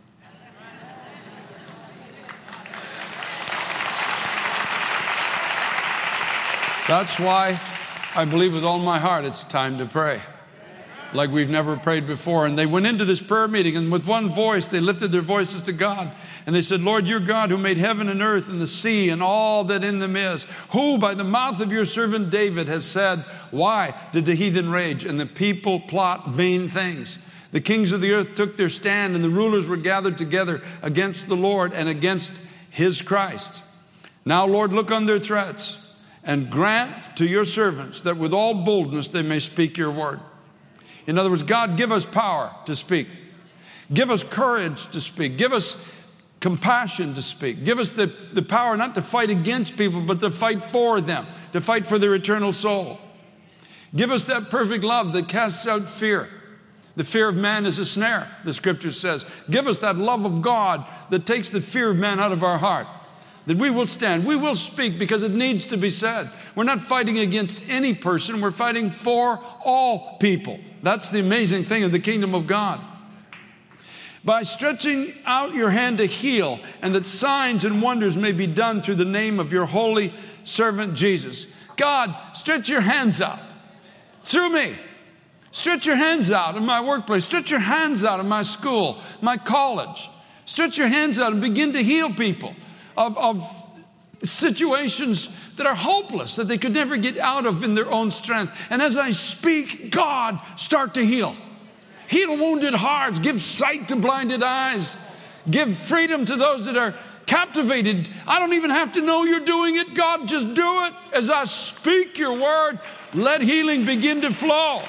That's why I believe with all my heart it's time to pray, like we've never prayed before. And they went into this prayer meeting, and with one voice, they lifted their voices to God. And they said, Lord, you're God who made heaven and earth and the sea and all that in them is, who by the mouth of your servant David has said, why did the heathen rage and the people plot vain things? The kings of the earth took their stand, and the rulers were gathered together against the Lord and against his Christ. Now, Lord, look on their threats and grant to your servants that with all boldness they may speak your word. In other words, God, give us power to speak. Give us courage to speak. Give us compassion to speak. Give us the power not to fight against people, but to fight for them, to fight for their eternal soul. Give us that perfect love that casts out fear. The fear of man is a snare, the scripture says. Give us that love of God that takes the fear of man out of our heart. That we will stand, we will speak because it needs to be said. We're not fighting against any person, we're fighting for all people. That's the amazing thing of the kingdom of God. By stretching out your hand to heal, and that signs and wonders may be done through the name of your holy servant Jesus. God, stretch your hands out through me. Stretch your hands out in my workplace. Stretch your hands out in my school, my college. Stretch your hands out and begin to heal people of situations that are hopeless, that they could never get out of in their own strength. And as I speak, God, start to heal. Heal wounded hearts. Give sight to blinded eyes. Give freedom to those that are captivated. I don't even have to know you're doing it. God, just do it. As I speak your word, let healing begin to flow.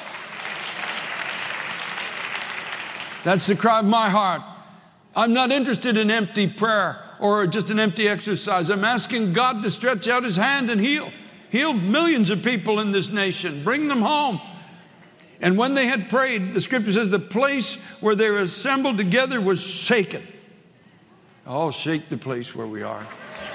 That's the cry of my heart. I'm not interested in empty prayer or just an empty exercise. I'm asking God to stretch out his hand and heal. Heal millions of people in this nation. Bring them home. And when they had prayed, the scripture says the place where they were assembled together was shaken. Oh, shake the place where we are.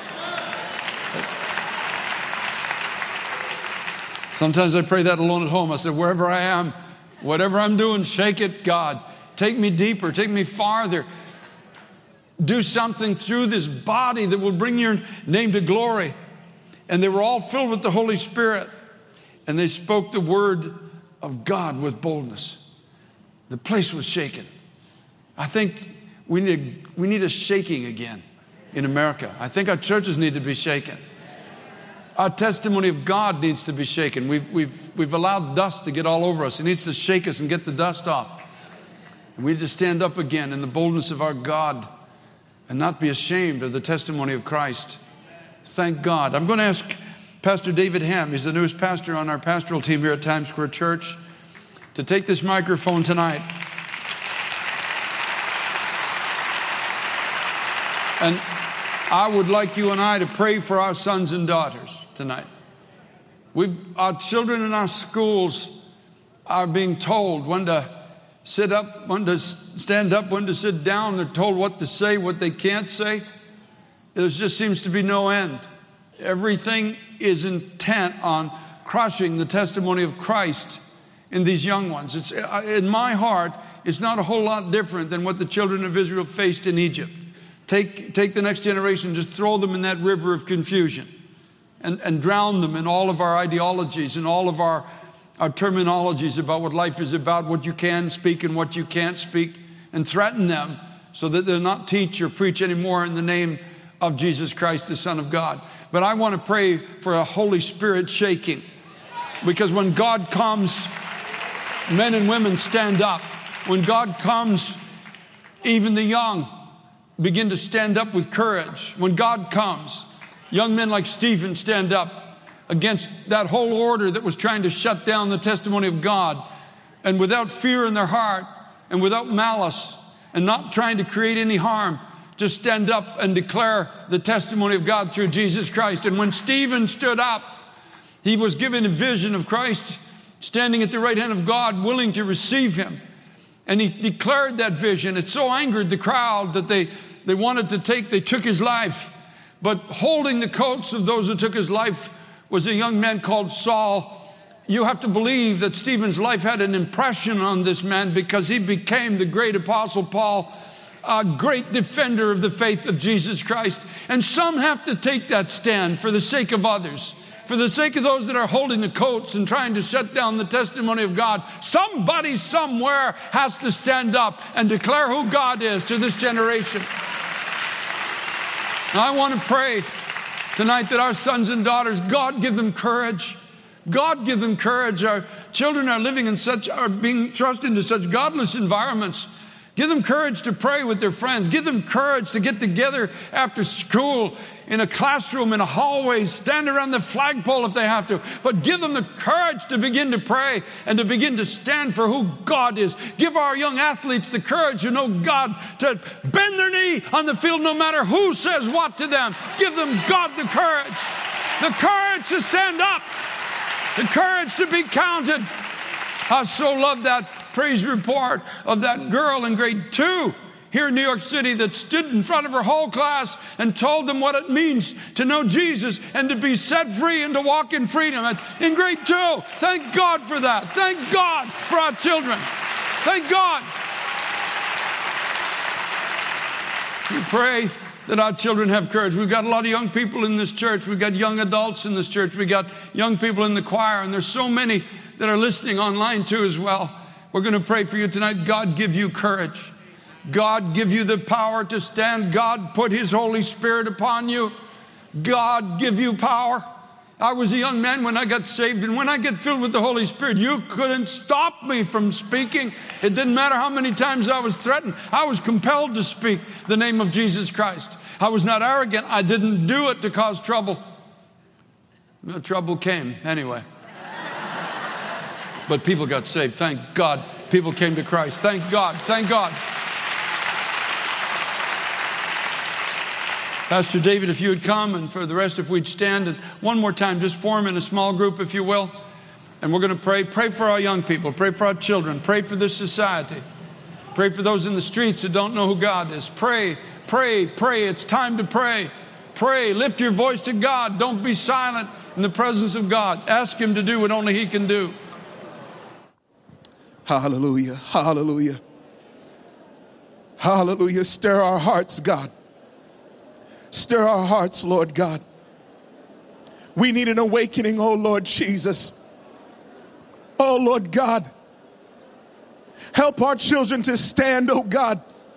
Sometimes I pray that alone at home. I said, wherever I am, whatever I'm doing, shake it, God. Take me deeper, take me farther. Do something through this body that will bring your name to glory. And they were all filled with the Holy Spirit. And they spoke the word of God with boldness. The place was shaken. I think we need a shaking again in America. I think our churches need to be shaken. Our testimony of God needs to be shaken. We've allowed dust to get all over us. It needs to shake us and get the dust off. We need to stand up again in the boldness of our God and not be ashamed of the testimony of Christ. Thank God. I'm going to ask Pastor David Ham, he's the newest pastor on our pastoral team here at Times Square Church, to take this microphone tonight. And I would like you and I to pray for our sons and daughters tonight. Our children in our schools are being told when to sit up, when to stand up, when to sit down. They're told what to say, what they can't say. There just seems to be no end. Everything is intent on crushing the testimony of Christ in these young ones. It's, in my heart, it's not a whole lot different than what the children of Israel faced in Egypt. Take the next generation, just throw them in that river of confusion and drown them in all of our ideologies and all of our terminologies about what life is about, what you can speak and what you can't speak, and threaten them so that they'll not teach or preach anymore in the name of Jesus Christ, the Son of God. But I want to pray for a Holy Spirit shaking, because when God comes, men and women stand up. When God comes, even the young begin to stand up with courage. When God comes, young men like Stephen stand up against that whole order that was trying to shut down the testimony of God, and without fear in their heart and without malice and not trying to create any harm, just stand up and declare the testimony of God through Jesus Christ. And when Stephen stood up, he was given a vision of Christ standing at the right hand of God, willing to receive him. And he declared that vision. It so angered the crowd that they took his life. But holding the coats of those who took his life was a young man called Saul. You have to believe that Stephen's life had an impression on this man, because he became the great apostle Paul, a great defender of the faith of Jesus Christ. And some have to take that stand for the sake of others. For the sake of those that are holding the coats and trying to shut down the testimony of God, somebody somewhere has to stand up and declare who God is to this generation. And I want to pray tonight that our sons and daughters, God give them courage. God give them courage. Our children are being thrust into such godless environments. Give them courage to pray with their friends. Give them courage to get together after school in a classroom, in a hallway, stand around the flagpole if they have to. But give them the courage to begin to pray and to begin to stand for who God is. Give our young athletes the courage to know God, to bend their knee on the field no matter who says what to them. Give them, God, the courage to stand up, the courage to be counted. I so love that praise report of that girl in grade 2 here in New York City that stood in front of her whole class and told them what it means to know Jesus and to be set free and to walk in freedom in grade 2. Thank God for that. Thank God for our children. Thank God. We pray that our children have courage. We've got a lot of young people in this church. We've got young adults in this church. We've got young people in the choir, and there's so many that are listening online too as well. We're going to pray for you tonight. God give you courage. God give you the power to stand. God put his Holy Spirit upon you. God give you power. I was a young man when I got saved, and when I get filled with the Holy Spirit, you couldn't stop me from speaking. It didn't matter how many times I was threatened. I was compelled to speak the name of Jesus Christ. I was not arrogant. I didn't do it to cause trouble. The trouble came anyway. But people got saved. Thank God. People came to Christ. Thank God. Thank God. Pastor David, if you would come, and for the rest, if we'd stand, and one more time, just form in a small group, if you will. And we're going to pray. Pray for our young people. Pray for our children. Pray for this society. Pray for those in the streets who don't know who God is. Pray, pray, pray. It's time to pray. Pray. Lift your voice to God. Don't be silent in the presence of God. Ask him to do what only he can do. Hallelujah. Hallelujah. Hallelujah. Stir our hearts, God. Stir our hearts, Lord God. We need an awakening, oh Lord Jesus. Oh Lord God. Help our children to stand, oh God,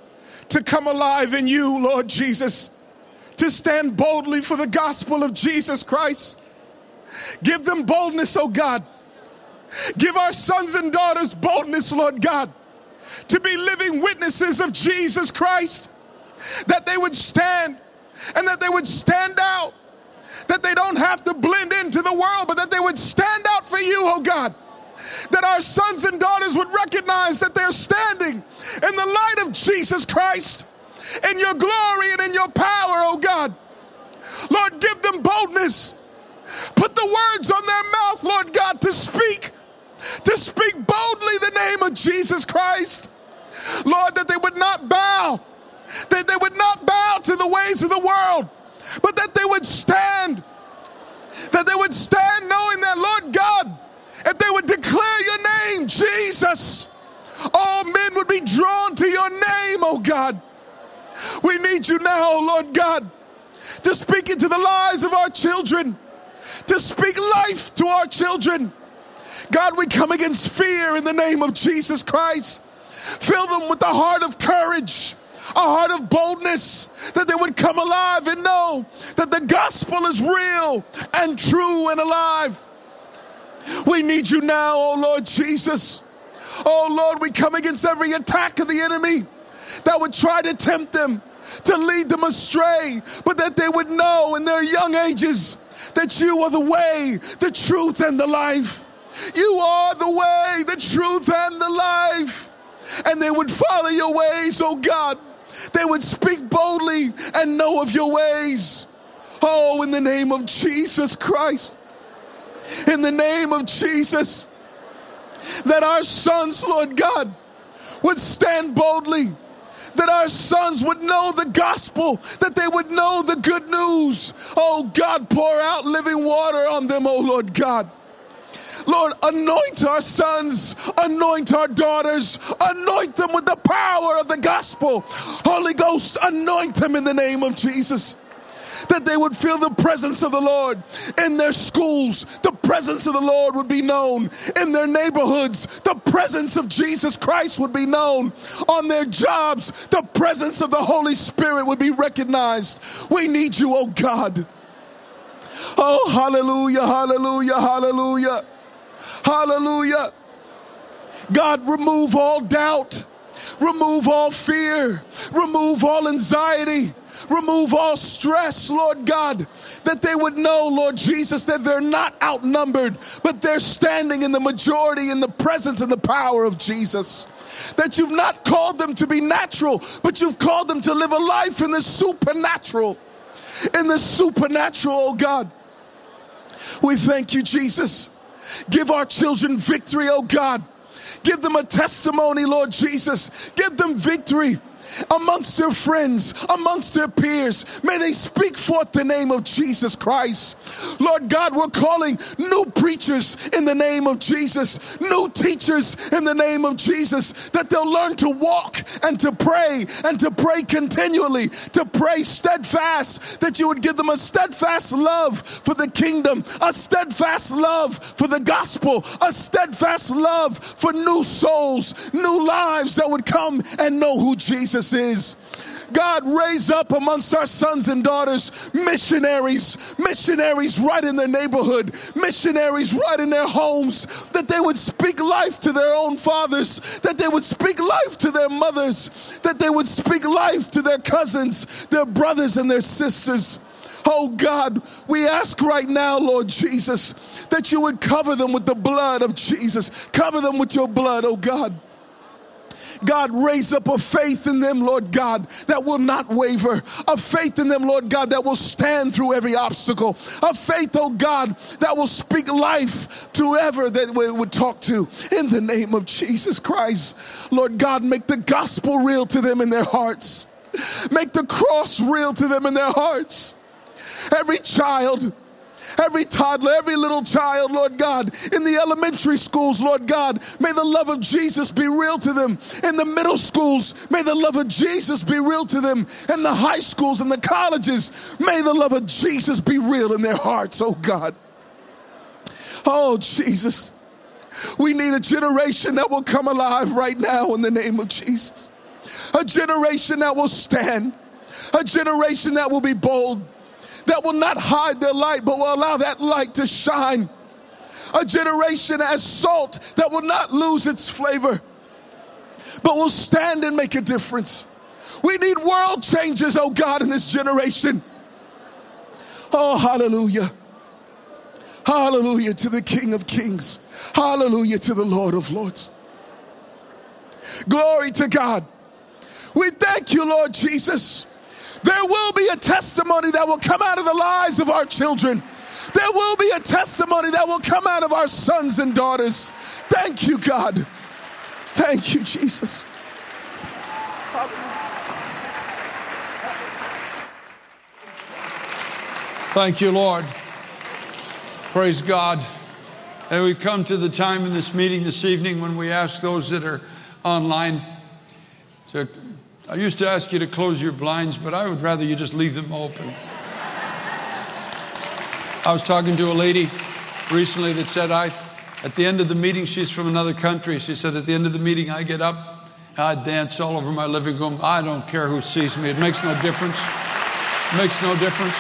to come alive in you, Lord Jesus, to stand boldly for the gospel of Jesus Christ. Give them boldness, oh God. Give our sons and daughters boldness, Lord God, to be living witnesses of Jesus Christ, that they would stand and that they would stand out, that they don't have to blend into the world, but that they would stand out for you, oh God. That our sons and daughters would recognize that they're standing in the light of Jesus Christ, in your glory and in your power, oh God. Lord, give them boldness. Put the words on their mouth, Lord God, to speak boldly the name of Jesus Christ. Lord, that they would not bow, to the ways of the world, but that they would stand knowing that, Lord God, if they would declare your name, Jesus, all men would be drawn to your name, oh God. We need you now, oh Lord God, to speak into the lives of our children, to speak life to our children. God, we come against fear in the name of Jesus Christ. Fill them with a heart of courage, a heart of boldness, that they would come alive and know that the gospel is real and true and alive. We need you now, oh Lord Jesus. Oh Lord, we come against every attack of the enemy that would try to tempt them, to lead them astray, but that they would know in their young ages that you are the way, the truth, and the life. You are the way, the truth, and the life. And they would follow your ways, oh God. They would speak boldly and know of your ways. Oh, in the name of Jesus Christ. In the name of Jesus. That our sons, Lord God, would stand boldly. That our sons would know the gospel, that they would know the good news. Oh God, pour out living water on them, oh Lord God. Lord, anoint our sons, anoint our daughters, anoint them with the power of the gospel. Holy Ghost, anoint them in the name of Jesus. That they would feel the presence of the Lord in their schools. The presence of the Lord would be known in their neighborhoods. The presence of Jesus Christ would be known on their jobs. The presence of the Holy Spirit would be recognized. We need you, oh God. Oh, hallelujah, hallelujah, hallelujah, hallelujah. God, remove all doubt, remove all fear, remove all anxiety, remove all stress, Lord God, that they would know, Lord Jesus, that they're not outnumbered, but they're standing in the majority in the presence and the power of Jesus. That you've not called them to be natural, but you've called them to live a life in the supernatural. In the supernatural, oh God. We thank you, Jesus. Give our children victory, oh God. Give them a testimony, Lord Jesus. Give them victory amongst their friends, amongst their peers. May they speak forth the name of Jesus Christ. Lord God, we're calling new preachers in the name of Jesus, new teachers in the name of Jesus, that they'll learn to walk and to pray continually, to pray steadfast, that you would give them a steadfast love for the kingdom, a steadfast love for the gospel, a steadfast love for new souls, new lives that would come and know who Jesus is. God, raise up amongst our sons and daughters missionaries right in their neighborhood, missionaries right in their homes, that they would speak life to their own fathers, that they would speak life to their mothers, that they would speak life to their cousins, their brothers and their sisters. Oh God, we ask right now, Lord Jesus, that you would cover them with the blood of Jesus. Cover them with your blood, oh God. God, raise up a faith in them, Lord God, that will not waver. A faith in them, Lord God, that will stand through every obstacle. A faith, oh God, that will speak life to whoever that we would talk to. In the name of Jesus Christ, Lord God, make the gospel real to them in their hearts. Make the cross real to them in their hearts. Every child, every toddler, every little child, Lord God, in the elementary schools, Lord God, may the love of Jesus be real to them. In the middle schools, may the love of Jesus be real to them. In the high schools and the colleges, may the love of Jesus be real in their hearts, oh God. Oh Jesus, we need a generation that will come alive right now in the name of Jesus. A generation that will stand. A generation that will be bold. That will not hide their light, but will allow that light to shine. A generation as salt that will not lose its flavor, but will stand and make a difference. We need world changers, oh God, in this generation. Oh, hallelujah. Hallelujah to the King of Kings. Hallelujah to the Lord of Lords. Glory to God. We thank you, Lord Jesus. There will be a testimony that will come out of the lives of our children. There will be a testimony that will come out of our sons and daughters. Thank you, God. Thank you, Jesus. Thank you, Lord. Praise God. And we come to the time in this meeting this evening when we ask those that are online. So I used to ask you to close your blinds, but I would rather you just leave them open. I was talking to a lady recently that said, at the end of the meeting, she's from another country. She said, at the end of the meeting, I get up, I dance all over my living room. I don't care who sees me. It makes no difference. It makes no difference.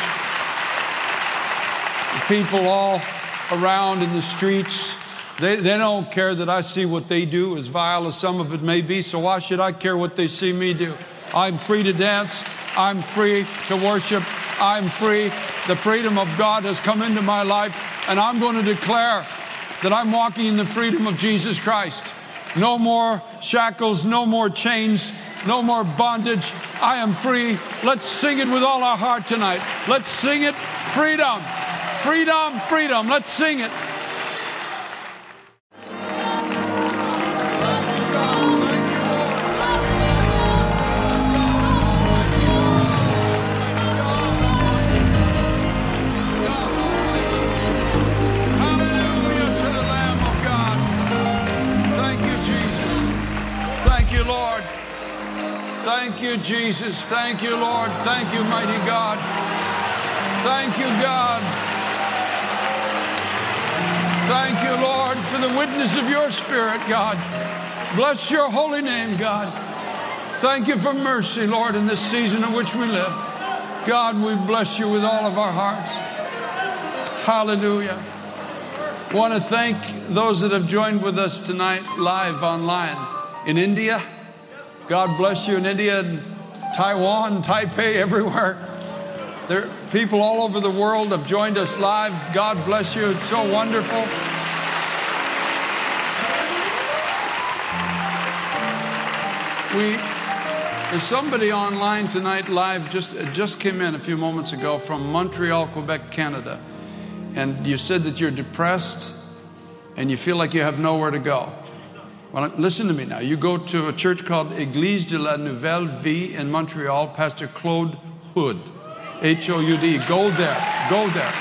The people all around in the streets, they don't care that I see what they do, as vile as some of it may be. So why should I care what they see me do? I'm free to dance. I'm free to worship. I'm free. The freedom of God has come into my life, and I'm going to declare that I'm walking in the freedom of Jesus Christ. No more shackles, no more chains, no more bondage. I am free. Let's sing it with all our heart tonight. Let's sing it. Freedom, freedom, freedom. Let's sing it. Thank you, Jesus. Thank you, Lord. Thank you, mighty God. Thank you, God. Thank you, Lord, for the witness of your Spirit, God. Bless your holy name, God. Thank you for mercy, Lord, in this season in which we live. God, we bless you with all of our hearts. Hallelujah. I want to thank those that have joined with us tonight live online in India. God bless you in India and Taiwan, Taipei, everywhere. There are people all over the world have joined us live. God bless you. It's so wonderful. There's somebody online tonight live, just came in a few moments ago from Montreal, Quebec, Canada. And you said that you're depressed and you feel like you have nowhere to go. Well, listen to me now. You go to a church called Église de la Nouvelle Vie in Montreal, Pastor Claude Hood, H-O-U-D. Go there. Go there.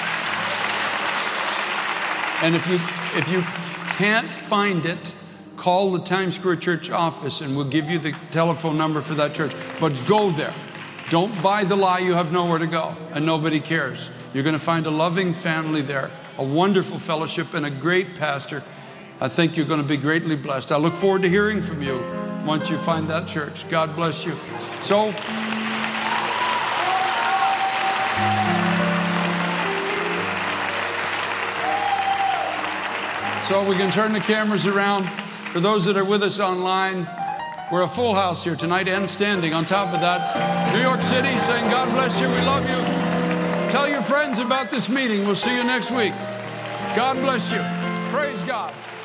And if you can't find it, call the Times Square Church office and we'll give you the telephone number for that church. But go there. Don't buy the lie you have nowhere to go and nobody cares. You're going to find a loving family there, a wonderful fellowship, and a great pastor. I think you're going to be greatly blessed. I look forward to hearing from you once you find that church. God bless you. So we can turn the cameras around. For those that are with us online, we're a full house here tonight and standing. On top of that, New York City saying, God bless you, we love you. Tell your friends about this meeting. We'll see you next week. God bless you. Praise God.